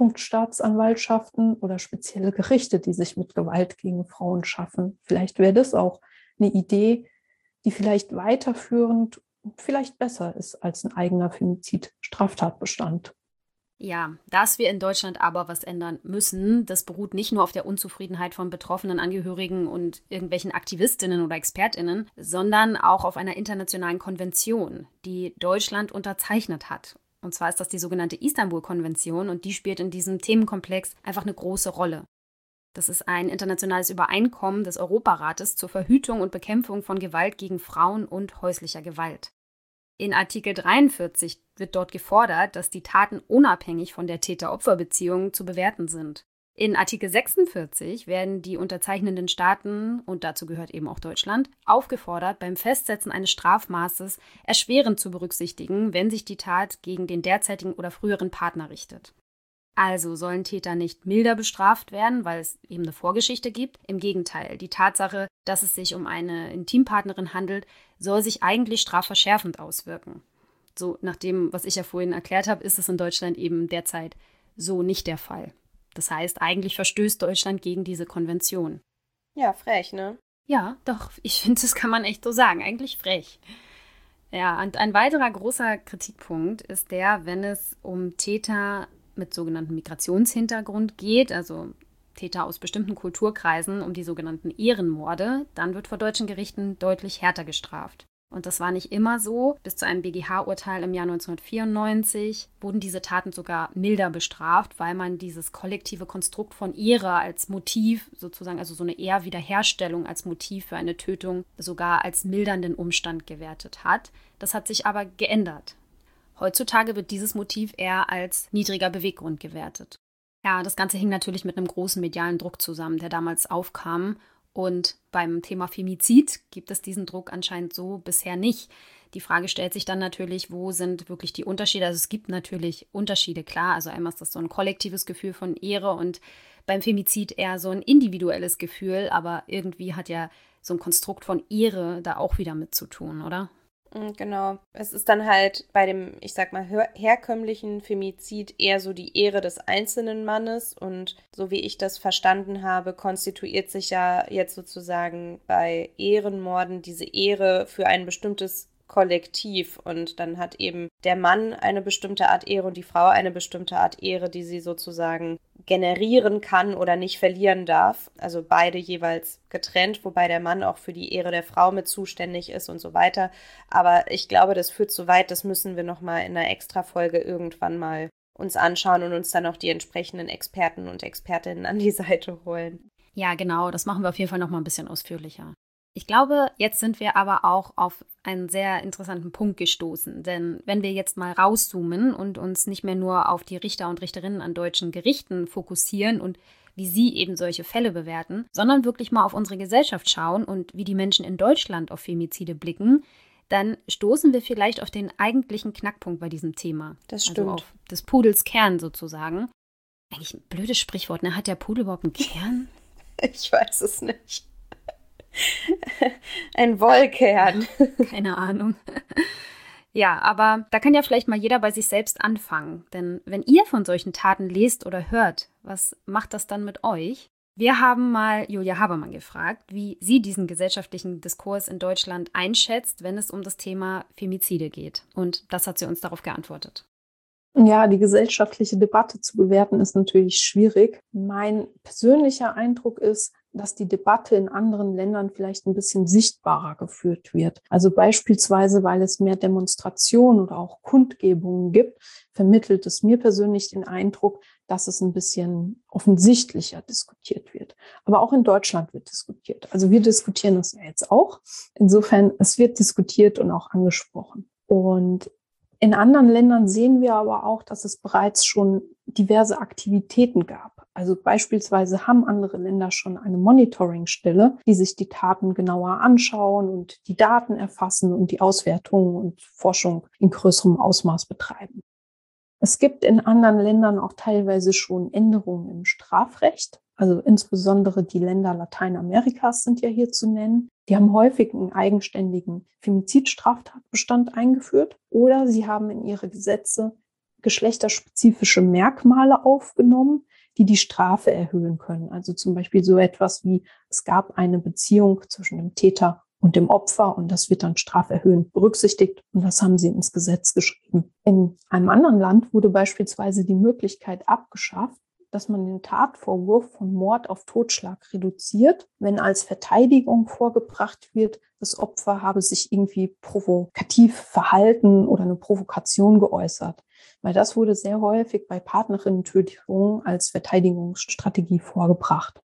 Schwerpunktstaatsanwaltschaften oder spezielle Gerichte, die sich mit Gewalt gegen Frauen schaffen. Vielleicht wäre das auch eine Idee, die vielleicht weiterführend, vielleicht besser ist als ein eigener Femizid-Straftatbestand. Ja, dass wir in Deutschland aber was ändern müssen, das beruht nicht nur auf der Unzufriedenheit von betroffenen Angehörigen und irgendwelchen Aktivistinnen oder ExpertInnen, sondern auch auf einer internationalen Konvention, die Deutschland unterzeichnet hat. Und zwar ist das die sogenannte Istanbul-Konvention und die spielt in diesem Themenkomplex einfach eine große Rolle. Das ist ein internationales Übereinkommen des Europarates zur Verhütung und Bekämpfung von Gewalt gegen Frauen und häuslicher Gewalt. In Artikel dreiundvierzig wird dort gefordert, dass die Taten unabhängig von der Täter-Opfer-Beziehung zu bewerten sind. In Artikel sechsundvierzig werden die unterzeichnenden Staaten, und dazu gehört eben auch Deutschland, aufgefordert, beim Festsetzen eines Strafmaßes erschwerend zu berücksichtigen, wenn sich die Tat gegen den derzeitigen oder früheren Partner richtet. Also sollen Täter nicht milder bestraft werden, weil es eben eine Vorgeschichte gibt. Im Gegenteil, die Tatsache, dass es sich um eine Intimpartnerin handelt, soll sich eigentlich strafverschärfend auswirken. So, nach dem, was ich ja vorhin erklärt habe, ist es in Deutschland eben derzeit so nicht der Fall. Das heißt, eigentlich verstößt Deutschland gegen diese Konvention. Ja, frech, ne? Ja, doch, ich finde, das kann man echt so sagen. Eigentlich frech. Ja, und ein weiterer großer Kritikpunkt ist der, wenn es um Täter mit sogenanntem Migrationshintergrund geht, also Täter aus bestimmten Kulturkreisen, um die sogenannten Ehrenmorde, dann wird vor deutschen Gerichten deutlich härter gestraft. Und das war nicht immer so. Bis zu einem B G H-Urteil im Jahr neunzehnhundertvierundneunzig wurden diese Taten sogar milder bestraft, weil man dieses kollektive Konstrukt von Ehre als Motiv, sozusagen, also so eine Ehrwiederherstellung als Motiv für eine Tötung, sogar als mildernden Umstand gewertet hat. Das hat sich aber geändert. Heutzutage wird dieses Motiv eher als niedriger Beweggrund gewertet. Ja, das Ganze hing natürlich mit einem großen medialen Druck zusammen, der damals aufkam. Und beim Thema Femizid gibt es diesen Druck anscheinend so bisher nicht. Die Frage stellt sich dann natürlich, wo sind wirklich die Unterschiede? Also es gibt natürlich Unterschiede, klar. Also einmal ist das so ein kollektives Gefühl von Ehre und beim Femizid eher so ein individuelles Gefühl. Aber irgendwie hat ja so ein Konstrukt von Ehre da auch wieder mit zu tun, oder? Genau. Es ist dann halt bei dem, ich sag mal, her- herkömmlichen Femizid eher so die Ehre des einzelnen Mannes und so wie ich das verstanden habe, konstituiert sich ja jetzt sozusagen bei Ehrenmorden diese Ehre für ein bestimmtes Kollektiv und dann hat eben der Mann eine bestimmte Art Ehre und die Frau eine bestimmte Art Ehre, die sie sozusagen generieren kann oder nicht verlieren darf. Also beide jeweils getrennt, wobei der Mann auch für die Ehre der Frau mit zuständig ist und so weiter. Aber ich glaube, das führt zu weit, das müssen wir nochmal in einer Extra-Folge irgendwann mal uns anschauen und uns dann auch die entsprechenden Experten und Expertinnen an die Seite holen. Ja, genau, das machen wir auf jeden Fall nochmal ein bisschen ausführlicher. Ich glaube, jetzt sind wir aber auch auf einen sehr interessanten Punkt gestoßen. Denn wenn wir jetzt mal rauszoomen und uns nicht mehr nur auf die Richter und Richterinnen an deutschen Gerichten fokussieren und wie sie eben solche Fälle bewerten, sondern wirklich mal auf unsere Gesellschaft schauen und wie die Menschen in Deutschland auf Femizide blicken, dann stoßen wir vielleicht auf den eigentlichen Knackpunkt bei diesem Thema. Das stimmt. Also auf des Pudels Kern sozusagen. Eigentlich ein blödes Sprichwort, ne? Hat der Pudel überhaupt einen Kern? Ich weiß es nicht. Ein Wollkern. Keine Ahnung. Ja, aber da kann ja vielleicht mal jeder bei sich selbst anfangen. Denn wenn ihr von solchen Taten lest oder hört, was macht das dann mit euch? Wir haben mal Julia Habermann gefragt, wie sie diesen gesellschaftlichen Diskurs in Deutschland einschätzt, wenn es um das Thema Femizide geht. Und das hat sie uns darauf geantwortet. Ja, die gesellschaftliche Debatte zu bewerten ist natürlich schwierig. Mein persönlicher Eindruck ist, dass die Debatte in anderen Ländern vielleicht ein bisschen sichtbarer geführt wird. Also beispielsweise, weil es mehr Demonstrationen oder auch Kundgebungen gibt, vermittelt es mir persönlich den Eindruck, dass es ein bisschen offensichtlicher diskutiert wird. Aber auch in Deutschland wird diskutiert. Also wir diskutieren das ja jetzt auch. Insofern, es wird diskutiert und auch angesprochen. Und in anderen Ländern sehen wir aber auch, dass es bereits schon diverse Aktivitäten gab. Also beispielsweise haben andere Länder schon eine Monitoringstelle, die sich die Taten genauer anschauen und die Daten erfassen und die Auswertung und Forschung in größerem Ausmaß betreiben. Es gibt in anderen Ländern auch teilweise schon Änderungen im Strafrecht. Also insbesondere die Länder Lateinamerikas sind ja hier zu nennen. Die haben häufig einen eigenständigen Femizidstraftatbestand eingeführt oder sie haben in ihre Gesetze geschlechterspezifische Merkmale aufgenommen, die die Strafe erhöhen können. Also zum Beispiel so etwas wie, es gab eine Beziehung zwischen dem Täter und dem Opfer und das wird dann straferhöhend berücksichtigt und das haben sie ins Gesetz geschrieben. In einem anderen Land wurde beispielsweise die Möglichkeit abgeschafft, dass man den Tatvorwurf von Mord auf Totschlag reduziert, wenn als Verteidigung vorgebracht wird, das Opfer habe sich irgendwie provokativ verhalten oder eine Provokation geäußert. Weil das wurde sehr häufig bei Partnerinnen-Tötungen als Verteidigungsstrategie vorgebracht.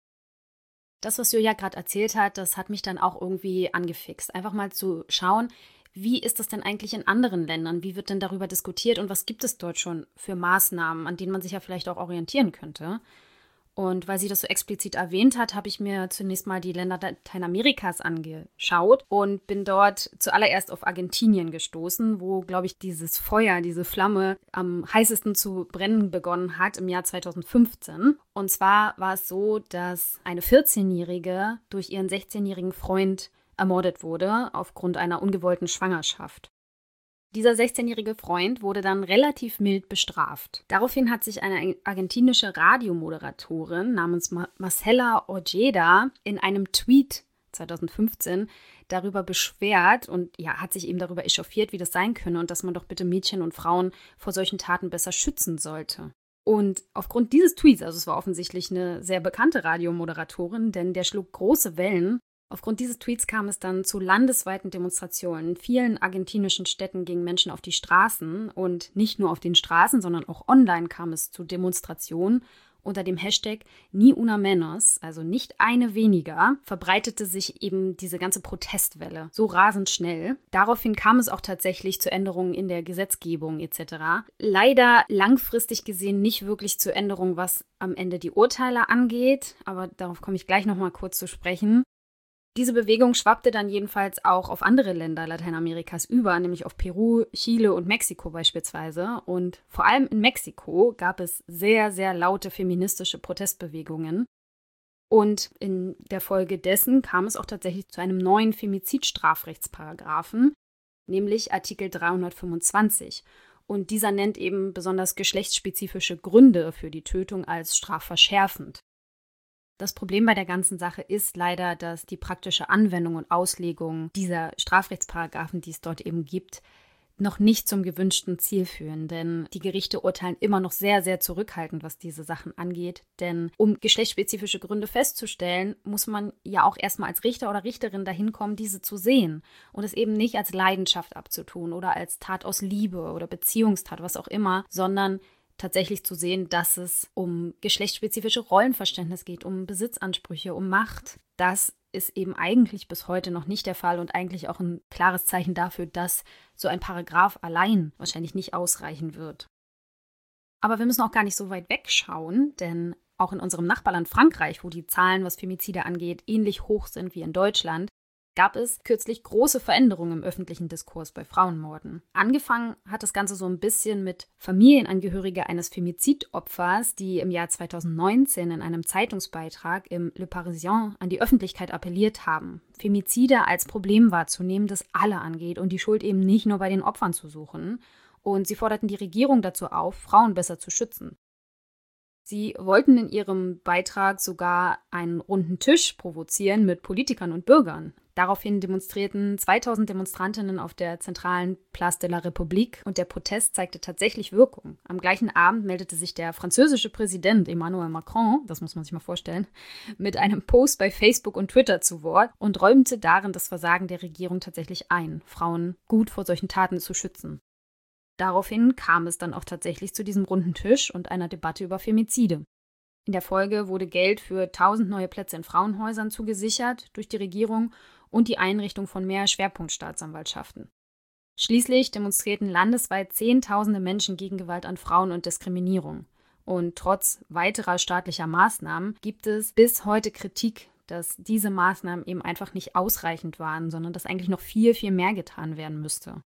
Das, was Julia gerade erzählt hat, das hat mich dann auch irgendwie angefixt. Einfach mal zu schauen, wie ist das denn eigentlich in anderen Ländern? Wie wird denn darüber diskutiert und was gibt es dort schon für Maßnahmen, an denen man sich ja vielleicht auch orientieren könnte? Und weil sie das so explizit erwähnt hat, habe ich mir zunächst mal die Länder Lateinamerikas angeschaut und bin dort zuallererst auf Argentinien gestoßen, wo, glaube ich, dieses Feuer, diese Flamme am heißesten zu brennen begonnen hat im Jahr zweitausendfünfzehn. Und zwar war es so, dass eine vierzehnjährige durch ihren sechzehnjährigen Freund ermordet wurde aufgrund einer ungewollten Schwangerschaft. Dieser sechzehnjährige Freund wurde dann relativ mild bestraft. Daraufhin hat sich eine argentinische Radiomoderatorin namens Marcela Ojeda in einem Tweet zweitausendfünfzehn darüber beschwert und ja, hat sich eben darüber echauffiert, wie das sein könne und dass man doch bitte Mädchen und Frauen vor solchen Taten besser schützen sollte. Und aufgrund dieses Tweets, also es war offensichtlich eine sehr bekannte Radiomoderatorin, denn der schlug große Wellen, Aufgrund dieses Tweets kam es dann zu landesweiten Demonstrationen. In vielen argentinischen Städten gingen Menschen auf die Straßen und nicht nur auf den Straßen, sondern auch online kam es zu Demonstrationen. Unter dem Hashtag Ni una menos, also nicht eine weniger, verbreitete sich eben diese ganze Protestwelle so rasend schnell. Daraufhin kam es auch tatsächlich zu Änderungen in der Gesetzgebung et cetera. Leider langfristig gesehen nicht wirklich zu Änderungen, was am Ende die Urteile angeht, aber darauf komme ich gleich nochmal kurz zu sprechen. Diese Bewegung schwappte dann jedenfalls auch auf andere Länder Lateinamerikas über, nämlich auf Peru, Chile und Mexiko beispielsweise. Und vor allem in Mexiko gab es sehr, sehr laute feministische Protestbewegungen. Und in der Folge dessen kam es auch tatsächlich zu einem neuen Femizidstrafrechtsparagraphen, nämlich Artikel dreihundertfünfundzwanzig. Und dieser nennt eben besonders geschlechtsspezifische Gründe für die Tötung als strafverschärfend. Das Problem bei der ganzen Sache ist leider, dass die praktische Anwendung und Auslegung dieser Strafrechtsparagraphen, die es dort eben gibt, noch nicht zum gewünschten Ziel führen. Denn die Gerichte urteilen immer noch sehr, sehr zurückhaltend, was diese Sachen angeht. Denn um geschlechtsspezifische Gründe festzustellen, muss man ja auch erstmal als Richter oder Richterin dahin kommen, diese zu sehen. Und es eben nicht als Leidenschaft abzutun oder als Tat aus Liebe oder Beziehungstat, was auch immer, sondern tatsächlich zu sehen, dass es um geschlechtsspezifische Rollenverständnis geht, um Besitzansprüche, um Macht. Das ist eben eigentlich bis heute noch nicht der Fall und eigentlich auch ein klares Zeichen dafür, dass so ein Paragraph allein wahrscheinlich nicht ausreichen wird. Aber wir müssen auch gar nicht so weit wegschauen, denn auch in unserem Nachbarland Frankreich, wo die Zahlen, was Femizide angeht, ähnlich hoch sind wie in Deutschland, gab es kürzlich große Veränderungen im öffentlichen Diskurs bei Frauenmorden. Angefangen hat das Ganze so ein bisschen mit Familienangehörige eines Femizidopfers, die im Jahr zweitausendneunzehn in einem Zeitungsbeitrag im Le Parisien an die Öffentlichkeit appelliert haben, Femizide als Problem wahrzunehmen, das alle angeht und die Schuld eben nicht nur bei den Opfern zu suchen. Und sie forderten die Regierung dazu auf, Frauen besser zu schützen. Sie wollten in ihrem Beitrag sogar einen runden Tisch provozieren mit Politikern und Bürgern. Daraufhin demonstrierten zweitausend Demonstrantinnen auf der zentralen Place de la République und der Protest zeigte tatsächlich Wirkung. Am gleichen Abend meldete sich der französische Präsident Emmanuel Macron, das muss man sich mal vorstellen, mit einem Post bei Facebook und Twitter zu Wort und räumte darin das Versagen der Regierung tatsächlich ein, Frauen gut vor solchen Taten zu schützen. Daraufhin kam es dann auch tatsächlich zu diesem runden Tisch und einer Debatte über Femizide. In der Folge wurde Geld für tausend neue Plätze in Frauenhäusern zugesichert durch die Regierung und die Einrichtung von mehr Schwerpunktstaatsanwaltschaften. Schließlich demonstrierten landesweit Zehntausende Menschen gegen Gewalt an Frauen und Diskriminierung. Und trotz weiterer staatlicher Maßnahmen gibt es bis heute Kritik, dass diese Maßnahmen eben einfach nicht ausreichend waren, sondern dass eigentlich noch viel, viel mehr getan werden müsste.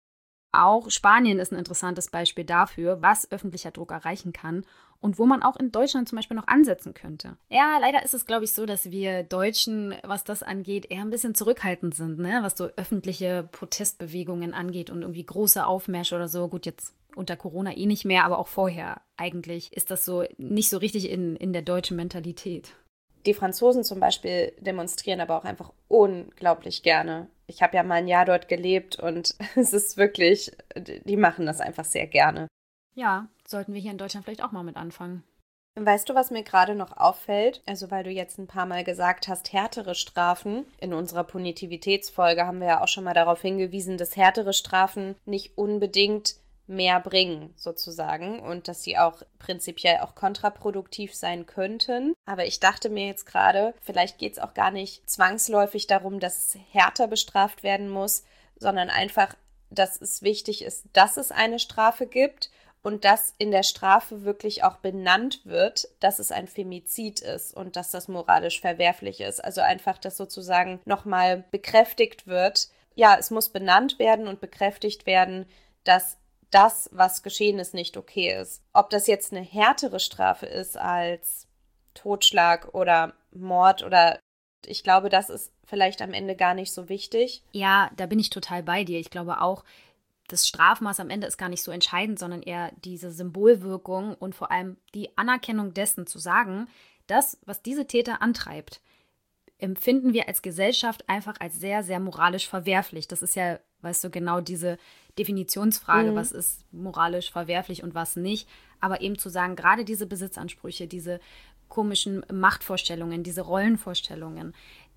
Auch Spanien ist ein interessantes Beispiel dafür, was öffentlicher Druck erreichen kann und wo man auch in Deutschland zum Beispiel noch ansetzen könnte. Ja, leider ist es, glaube ich, so, dass wir Deutschen, was das angeht, eher ein bisschen zurückhaltend sind, ne? Was so öffentliche Protestbewegungen angeht und irgendwie große Aufmärsche oder so. Gut, jetzt unter Corona eh nicht mehr, aber auch vorher eigentlich ist das so nicht so richtig in, in der deutschen Mentalität. Die Franzosen zum Beispiel demonstrieren aber auch einfach unglaublich gerne. Ich habe ja mal ein Jahr dort gelebt und es ist wirklich, die machen das einfach sehr gerne. Ja, sollten wir hier in Deutschland vielleicht auch mal mit anfangen. Weißt du, was mir gerade noch auffällt? Also weil du jetzt ein paar Mal gesagt hast, härtere Strafen. In unserer Punitivitätsfolge haben wir ja auch schon mal darauf hingewiesen, dass härtere Strafen nicht unbedingt mehr bringen, sozusagen, und dass sie auch prinzipiell auch kontraproduktiv sein könnten. Aber ich dachte mir jetzt gerade, vielleicht geht es auch gar nicht zwangsläufig darum, dass es härter bestraft werden muss, sondern einfach, dass es wichtig ist, dass es eine Strafe gibt und dass in der Strafe wirklich auch benannt wird, dass es ein Femizid ist und dass das moralisch verwerflich ist. Also einfach, dass sozusagen nochmal bekräftigt wird, ja, es muss benannt werden und bekräftigt werden, dass das, was geschehen ist, nicht okay ist. Ob das jetzt eine härtere Strafe ist als Totschlag oder Mord oder ich glaube, das ist vielleicht am Ende gar nicht so wichtig. Ja, da bin ich total bei dir. Ich glaube auch, das Strafmaß am Ende ist gar nicht so entscheidend, sondern eher diese Symbolwirkung und vor allem die Anerkennung dessen zu sagen, das, was diese Täter antreibt, empfinden wir als Gesellschaft einfach als sehr, sehr moralisch verwerflich. Das ist ja, weißt du, genau diese Definitionsfrage, mhm. Was ist moralisch verwerflich und was nicht. Aber eben zu sagen, gerade diese Besitzansprüche, diese komischen Machtvorstellungen, diese Rollenvorstellungen,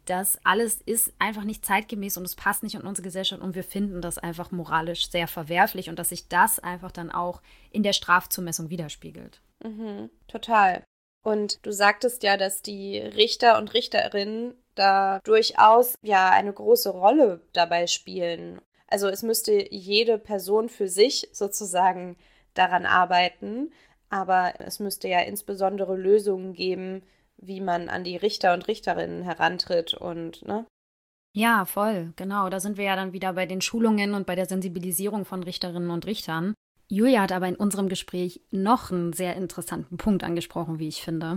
das alles ist einfach nicht zeitgemäß und es passt nicht in unsere Gesellschaft und wir finden das einfach moralisch sehr verwerflich und dass sich das einfach dann auch in der Strafzumessung widerspiegelt. Mhm, total. Und du sagtest ja, dass die Richter und Richterinnen da durchaus ja eine große Rolle dabei spielen. Also es müsste jede Person für sich sozusagen daran arbeiten, aber es müsste ja insbesondere Lösungen geben, wie man an die Richter und Richterinnen herantritt und, ne? Ja, voll, genau. Da sind wir ja dann wieder bei den Schulungen und bei der Sensibilisierung von Richterinnen und Richtern. Julia hat aber in unserem Gespräch noch einen sehr interessanten Punkt angesprochen, wie ich finde.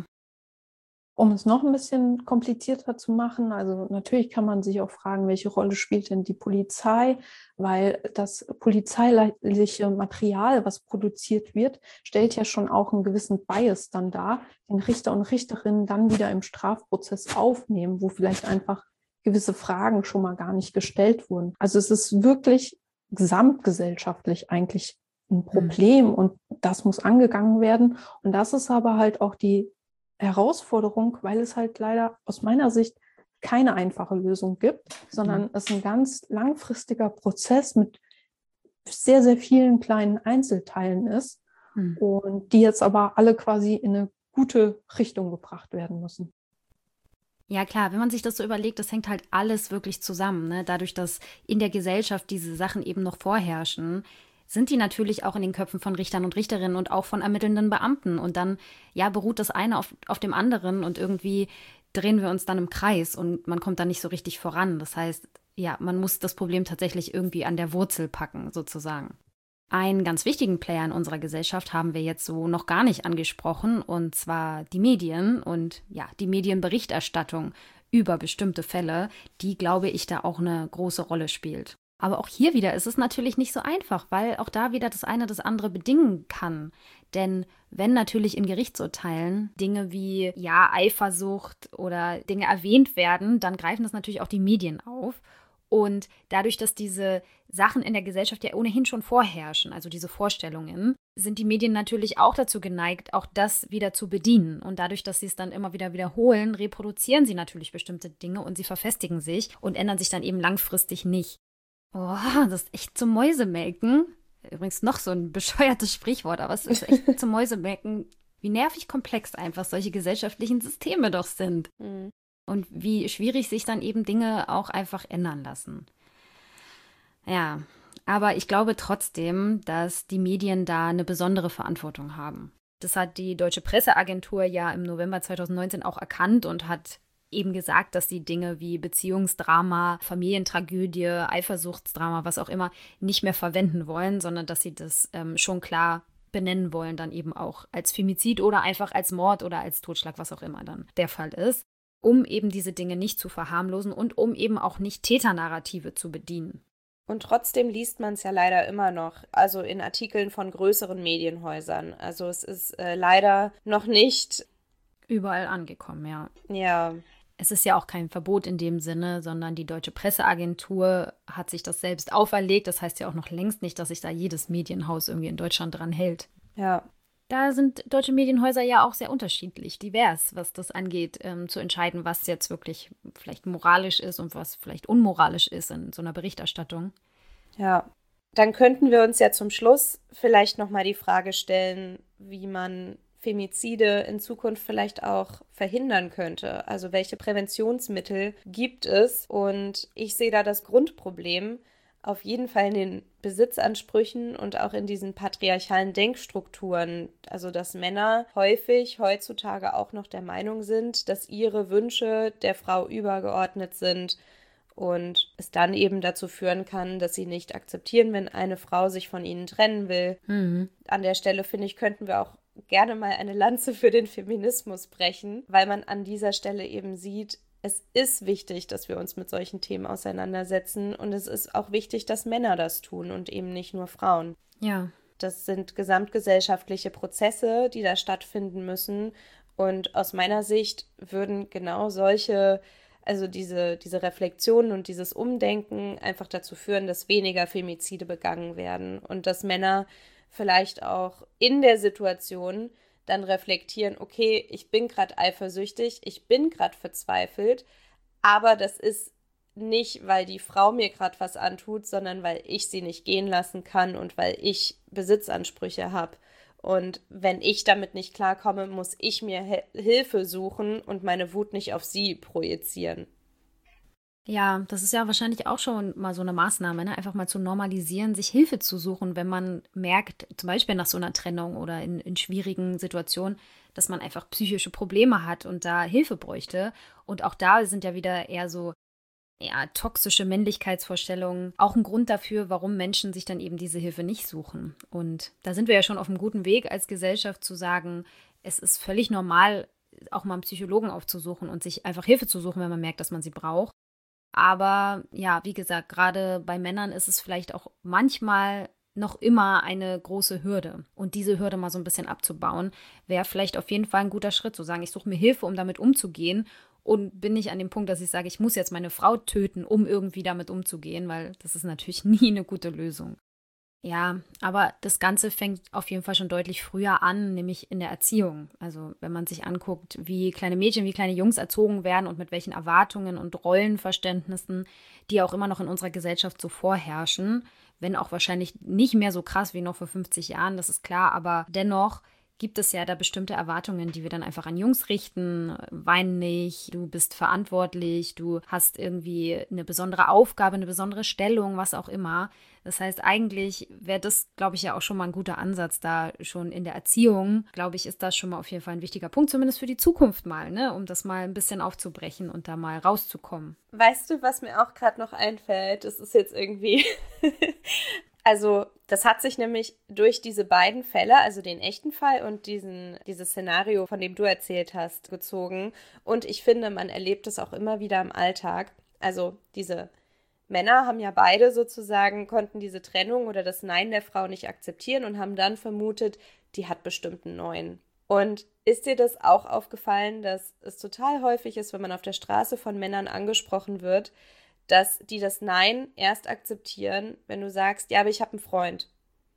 Um es noch ein bisschen komplizierter zu machen, also natürlich kann man sich auch fragen, welche Rolle spielt denn die Polizei, weil das polizeiliche Material, was produziert wird, stellt ja schon auch einen gewissen Bias dann dar, den Richter und Richterinnen dann wieder im Strafprozess aufnehmen, wo vielleicht einfach gewisse Fragen schon mal gar nicht gestellt wurden. Also es ist wirklich gesamtgesellschaftlich eigentlich ein Problem und das muss angegangen werden. Und das ist aber halt auch die Herausforderung, weil es halt leider aus meiner Sicht keine einfache Lösung gibt, sondern mhm. es ein ganz langfristiger Prozess mit sehr, sehr vielen kleinen Einzelteilen ist mhm. und die jetzt aber alle quasi in eine gute Richtung gebracht werden müssen. Ja klar, wenn man sich das so überlegt, das hängt halt alles wirklich zusammen, ne? Dadurch, dass in der Gesellschaft diese Sachen eben noch vorherrschen, sind die natürlich auch in den Köpfen von Richtern und Richterinnen und auch von ermittelnden Beamten. Und dann, ja, beruht das eine auf, auf dem anderen und irgendwie drehen wir uns dann im Kreis und man kommt dann nicht so richtig voran. Das heißt, ja, man muss das Problem tatsächlich irgendwie an der Wurzel packen, sozusagen. Einen ganz wichtigen Player in unserer Gesellschaft haben wir jetzt so noch gar nicht angesprochen, und zwar die Medien und ja, die Medienberichterstattung über bestimmte Fälle, die, glaube ich, da auch eine große Rolle spielt. Aber auch hier wieder ist es natürlich nicht so einfach, weil auch da wieder das eine das andere bedingen kann. Denn wenn natürlich in Gerichtsurteilen Dinge wie ja Eifersucht oder Dinge erwähnt werden, dann greifen das natürlich auch die Medien auf. Und dadurch, dass diese Sachen in der Gesellschaft ja ohnehin schon vorherrschen, also diese Vorstellungen, sind die Medien natürlich auch dazu geneigt, auch das wieder zu bedienen. Und dadurch, dass sie es dann immer wieder wiederholen, reproduzieren sie natürlich bestimmte Dinge und sie verfestigen sich und ändern sich dann eben langfristig nicht. Oh, das ist echt zum Mäusemelken. Übrigens noch so ein bescheuertes Sprichwort, aber es ist echt zum Mäusemelken, wie nervig komplex einfach solche gesellschaftlichen Systeme doch sind. Mhm. Und wie schwierig sich dann eben Dinge auch einfach ändern lassen. Ja, aber ich glaube trotzdem, dass die Medien da eine besondere Verantwortung haben. Das hat die Deutsche Presseagentur ja im November zweitausendneunzehn auch erkannt und hat eben gesagt, dass sie Dinge wie Beziehungsdrama, Familientragödie, Eifersuchtsdrama, was auch immer, nicht mehr verwenden wollen, sondern dass sie das ähm, schon klar benennen wollen, dann eben auch als Femizid oder einfach als Mord oder als Totschlag, was auch immer dann der Fall ist, um eben diese Dinge nicht zu verharmlosen und um eben auch nicht Täternarrative zu bedienen. Und trotzdem liest man es ja leider immer noch, also in Artikeln von größeren Medienhäusern. Also es ist äh, leider noch nicht überall angekommen, ja. Ja. Es ist ja auch kein Verbot in dem Sinne, sondern die Deutsche Presseagentur hat sich das selbst auferlegt. Das heißt ja auch noch längst nicht, dass sich da jedes Medienhaus irgendwie in Deutschland dran hält. Ja. Da sind deutsche Medienhäuser ja auch sehr unterschiedlich, divers, was das angeht, ähm, zu entscheiden, was jetzt wirklich vielleicht moralisch ist und was vielleicht unmoralisch ist in so einer Berichterstattung. Ja, dann könnten wir uns ja zum Schluss vielleicht nochmal die Frage stellen, wie man Femizide in Zukunft vielleicht auch verhindern könnte. Also welche Präventionsmittel gibt es? Und ich sehe da das Grundproblem auf jeden Fall in den Besitzansprüchen und auch in diesen patriarchalen Denkstrukturen. Also dass Männer häufig heutzutage auch noch der Meinung sind, dass ihre Wünsche der Frau übergeordnet sind und es dann eben dazu führen kann, dass sie nicht akzeptieren, wenn eine Frau sich von ihnen trennen will. Mhm. An der Stelle, finde ich, könnten wir auch gerne mal eine Lanze für den Feminismus brechen, weil man an dieser Stelle eben sieht, es ist wichtig, dass wir uns mit solchen Themen auseinandersetzen und es ist auch wichtig, dass Männer das tun und eben nicht nur Frauen. Ja. Das sind gesamtgesellschaftliche Prozesse, die da stattfinden müssen und aus meiner Sicht würden genau solche, also diese, diese Reflexionen und dieses Umdenken einfach dazu führen, dass weniger Femizide begangen werden und dass Männer vielleicht auch in der Situation dann reflektieren, okay, ich bin gerade eifersüchtig, ich bin gerade verzweifelt, aber das ist nicht, weil die Frau mir gerade was antut, sondern weil ich sie nicht gehen lassen kann und weil ich Besitzansprüche habe. Und wenn ich damit nicht klarkomme, muss ich mir He- Hilfe suchen und meine Wut nicht auf sie projizieren. Ja, das ist ja wahrscheinlich auch schon mal so eine Maßnahme, ne? Einfach mal zu normalisieren, sich Hilfe zu suchen, wenn man merkt, zum Beispiel nach so einer Trennung oder in, in schwierigen Situationen, dass man einfach psychische Probleme hat und da Hilfe bräuchte. Und auch da sind ja wieder eher so ja, toxische Männlichkeitsvorstellungen auch ein Grund dafür, warum Menschen sich dann eben diese Hilfe nicht suchen. Und da sind wir ja schon auf einem guten Weg als Gesellschaft zu sagen, es ist völlig normal, auch mal einen Psychologen aufzusuchen und sich einfach Hilfe zu suchen, wenn man merkt, dass man sie braucht. Aber ja, wie gesagt, gerade bei Männern ist es vielleicht auch manchmal noch immer eine große Hürde. Und diese Hürde mal so ein bisschen abzubauen, wäre vielleicht auf jeden Fall ein guter Schritt, zu sagen, ich suche mir Hilfe, um damit umzugehen und bin nicht an dem Punkt, dass ich sage, ich muss jetzt meine Frau töten, um irgendwie damit umzugehen, weil das ist natürlich nie eine gute Lösung. Ja, aber das Ganze fängt auf jeden Fall schon deutlich früher an, nämlich in der Erziehung. Also wenn man sich anguckt, wie kleine Mädchen, wie kleine Jungs erzogen werden und mit welchen Erwartungen und Rollenverständnissen, die auch immer noch in unserer Gesellschaft so vorherrschen, wenn auch wahrscheinlich nicht mehr so krass wie noch vor fünfzig Jahren, das ist klar, aber dennoch gibt es ja da bestimmte Erwartungen, die wir dann einfach an Jungs richten. Wein nicht, du bist verantwortlich, du hast irgendwie eine besondere Aufgabe, eine besondere Stellung, was auch immer. Das heißt, eigentlich wäre das, glaube ich, ja auch schon mal ein guter Ansatz da schon in der Erziehung. Glaube ich, ist das schon mal auf jeden Fall ein wichtiger Punkt, zumindest für die Zukunft mal, ne? Um das mal ein bisschen aufzubrechen und da mal rauszukommen. Weißt du, was mir auch gerade noch einfällt? Das ist jetzt irgendwie... Also das hat sich nämlich durch diese beiden Fälle, also den echten Fall und diesen, dieses Szenario, von dem du erzählt hast, gezogen. Und ich finde, man erlebt es auch immer wieder im Alltag. Also diese Männer haben ja beide sozusagen, konnten diese Trennung oder das Nein der Frau nicht akzeptieren und haben dann vermutet, die hat bestimmt einen neuen. Und ist dir das auch aufgefallen, dass es total häufig ist, wenn man auf der Straße von Männern angesprochen wird, dass die das Nein erst akzeptieren, wenn du sagst, ja, aber ich habe einen Freund.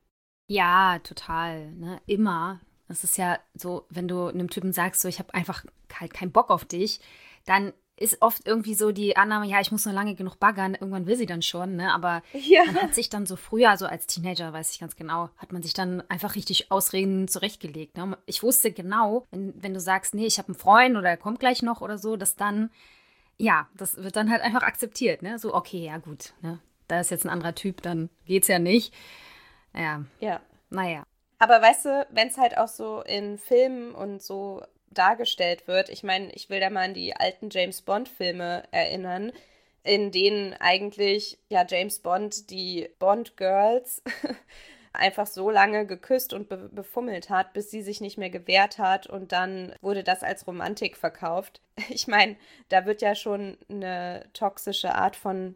Ja, total, ne? Immer. Es ist ja so, wenn du einem Typen sagst, so ich habe einfach halt keinen Bock auf dich, dann ist oft irgendwie so die Annahme, ja, ich muss nur lange genug baggern, irgendwann will sie dann schon, ne? Aber Ja. man hat sich dann so früher, so als Teenager, weiß ich ganz genau, hat man sich dann einfach richtig Ausreden zurechtgelegt, ne? Ich wusste genau, wenn, wenn du sagst, nee, ich habe einen Freund oder er kommt gleich noch oder so, dass dann ja, das wird dann halt einfach akzeptiert, ne? So, okay, ja gut, ne? Da ist jetzt ein anderer Typ, dann geht's ja nicht. Ja. Ja. Naja. Aber weißt du, wenn es halt auch so in Filmen und so dargestellt wird, ich meine, ich will da mal an die alten James-Bond-Filme erinnern, in denen eigentlich ja James Bond die Bond-Girls einfach so lange geküsst und be- befummelt hat, bis sie sich nicht mehr gewehrt hat und dann wurde das als Romantik verkauft. Ich meine, da wird ja schon eine toxische Art von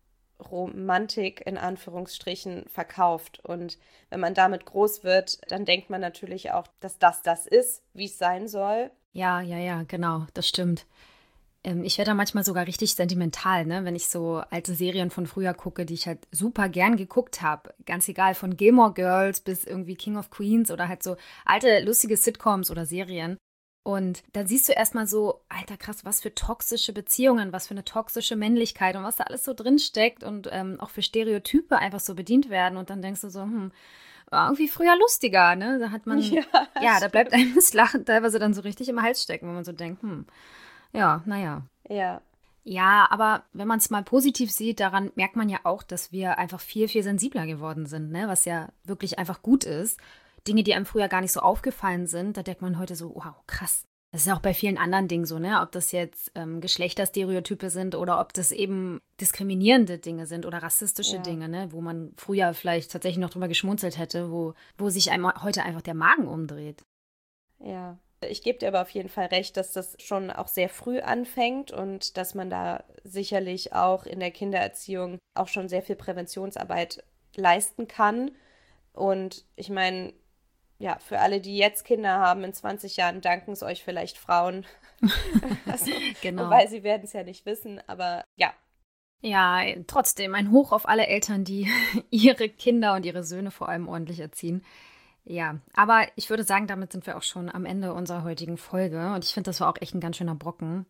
Romantik in Anführungsstrichen verkauft und wenn man damit groß wird, dann denkt man natürlich auch, dass das das ist, wie es sein soll. Ja, ja, ja, genau, das stimmt. Ähm, ich werde da manchmal sogar richtig sentimental, ne, wenn ich so alte Serien von früher gucke, die ich halt super gern geguckt habe. Ganz egal, von Gilmore Girls bis irgendwie King of Queens oder halt so alte, lustige Sitcoms oder Serien. Und dann siehst du erstmal so, alter krass, was für toxische Beziehungen, was für eine toxische Männlichkeit und was da alles so drin steckt und ähm, auch für Stereotype einfach so bedient werden. Und dann denkst du so, hm, war irgendwie früher lustiger, ne? Da hat man, ja, ja da bleibt einem das Lachen teilweise dann so richtig im Hals stecken, wenn man so denkt, hm, ja, naja. Ja. Ja, aber wenn man es mal positiv sieht, daran merkt man ja auch, dass wir einfach viel, viel sensibler geworden sind, ne? Was ja wirklich einfach gut ist. Dinge, die einem früher gar nicht so aufgefallen sind, da denkt man heute so, wow, krass. Das ist ja auch bei vielen anderen Dingen so, ne? Ob das jetzt ähm, Geschlechterstereotype sind oder ob das eben diskriminierende Dinge sind oder rassistische Ja. Dinge, ne? Wo man früher vielleicht tatsächlich noch drüber geschmunzelt hätte, wo, wo sich einem heute einfach der Magen umdreht. Ja. Ich gebe dir aber auf jeden Fall recht, dass das schon auch sehr früh anfängt und dass man da sicherlich auch in der Kindererziehung auch schon sehr viel Präventionsarbeit leisten kann. Und ich meine, ja, für alle, die jetzt Kinder haben, in zwanzig Jahren danken es euch vielleicht Frauen. Also, Genau. Wobei sie werden es ja nicht wissen, aber ja. Ja, trotzdem ein Hoch auf alle Eltern, die ihre Kinder und ihre Söhne vor allem ordentlich erziehen. Ja, aber ich würde sagen, damit sind wir auch schon am Ende unserer heutigen Folge. Und ich finde, das war auch echt ein ganz schöner Brocken.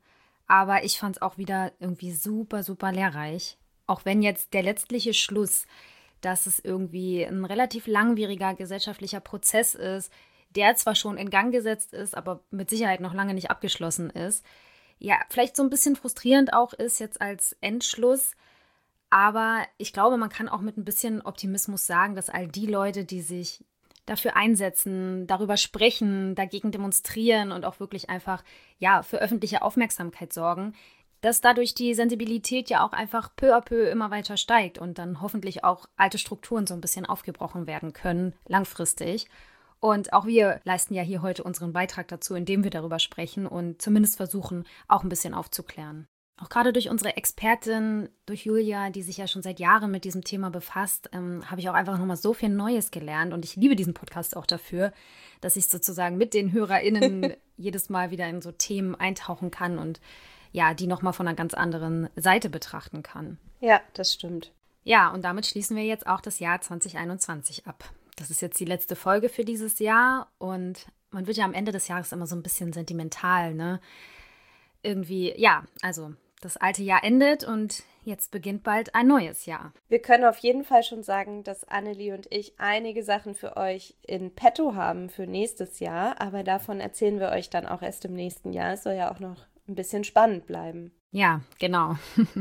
Aber ich fand es auch wieder irgendwie super, super lehrreich. Auch wenn jetzt der letztliche Schluss, dass es irgendwie ein relativ langwieriger gesellschaftlicher Prozess ist, der zwar schon in Gang gesetzt ist, aber mit Sicherheit noch lange nicht abgeschlossen ist. Ja, vielleicht so ein bisschen frustrierend auch ist jetzt als Endschluss. Aber ich glaube, man kann auch mit ein bisschen Optimismus sagen, dass all die Leute, die sich dafür einsetzen, darüber sprechen, dagegen demonstrieren und auch wirklich einfach ja für öffentliche Aufmerksamkeit sorgen, dass dadurch die Sensibilität ja auch einfach peu à peu immer weiter steigt und dann hoffentlich auch alte Strukturen so ein bisschen aufgebrochen werden können, langfristig. Und auch wir leisten ja hier heute unseren Beitrag dazu, indem wir darüber sprechen und zumindest versuchen, auch ein bisschen aufzuklären. Auch gerade durch unsere Expertin, durch Julia, die sich ja schon seit Jahren mit diesem Thema befasst, ähm, habe ich auch einfach nochmal so viel Neues gelernt. Und ich liebe diesen Podcast auch dafür, dass ich sozusagen mit den HörerInnen jedes Mal wieder in so Themen eintauchen kann und ja, die nochmal von einer ganz anderen Seite betrachten kann. Ja, das stimmt. Ja, und damit schließen wir jetzt auch das Jahr zwanzig einundzwanzig ab. Das ist jetzt die letzte Folge für dieses Jahr und man wird ja am Ende des Jahres immer so ein bisschen sentimental, ne? Irgendwie, ja, also das alte Jahr endet und jetzt beginnt bald ein neues Jahr. Wir können auf jeden Fall schon sagen, dass Annelie und ich einige Sachen für euch in petto haben für nächstes Jahr, aber davon erzählen wir euch dann auch erst im nächsten Jahr. Es soll ja auch noch ein bisschen spannend bleiben. Ja, genau.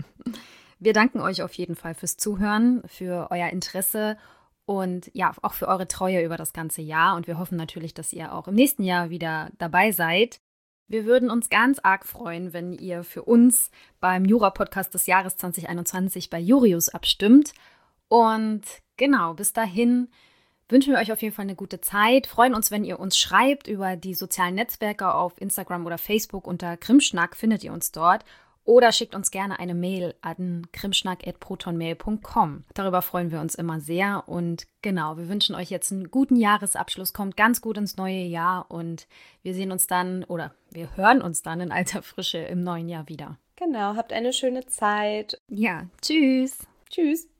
Wir danken euch auf jeden Fall fürs Zuhören, für euer Interesse und ja, auch für eure Treue über das ganze Jahr. Und wir hoffen natürlich, dass ihr auch im nächsten Jahr wieder dabei seid. Wir würden uns ganz arg freuen, wenn ihr für uns beim Jura-Podcast des Jahres zwanzig einundzwanzig bei Jurius abstimmt. Und genau, bis dahin wünschen wir euch auf jeden Fall eine gute Zeit. Freuen uns, wenn ihr uns schreibt über die sozialen Netzwerke auf Instagram oder Facebook. Unter Krimschnack findet ihr uns dort. Oder schickt uns gerne eine Mail an krimschnack at protonmail punkt com. Darüber freuen wir uns immer sehr. Und genau, wir wünschen euch jetzt einen guten Jahresabschluss. Kommt ganz gut ins neue Jahr und wir sehen uns dann oder wir hören uns dann in alter Frische im neuen Jahr wieder. Genau, habt eine schöne Zeit. Ja, tschüss. Tschüss.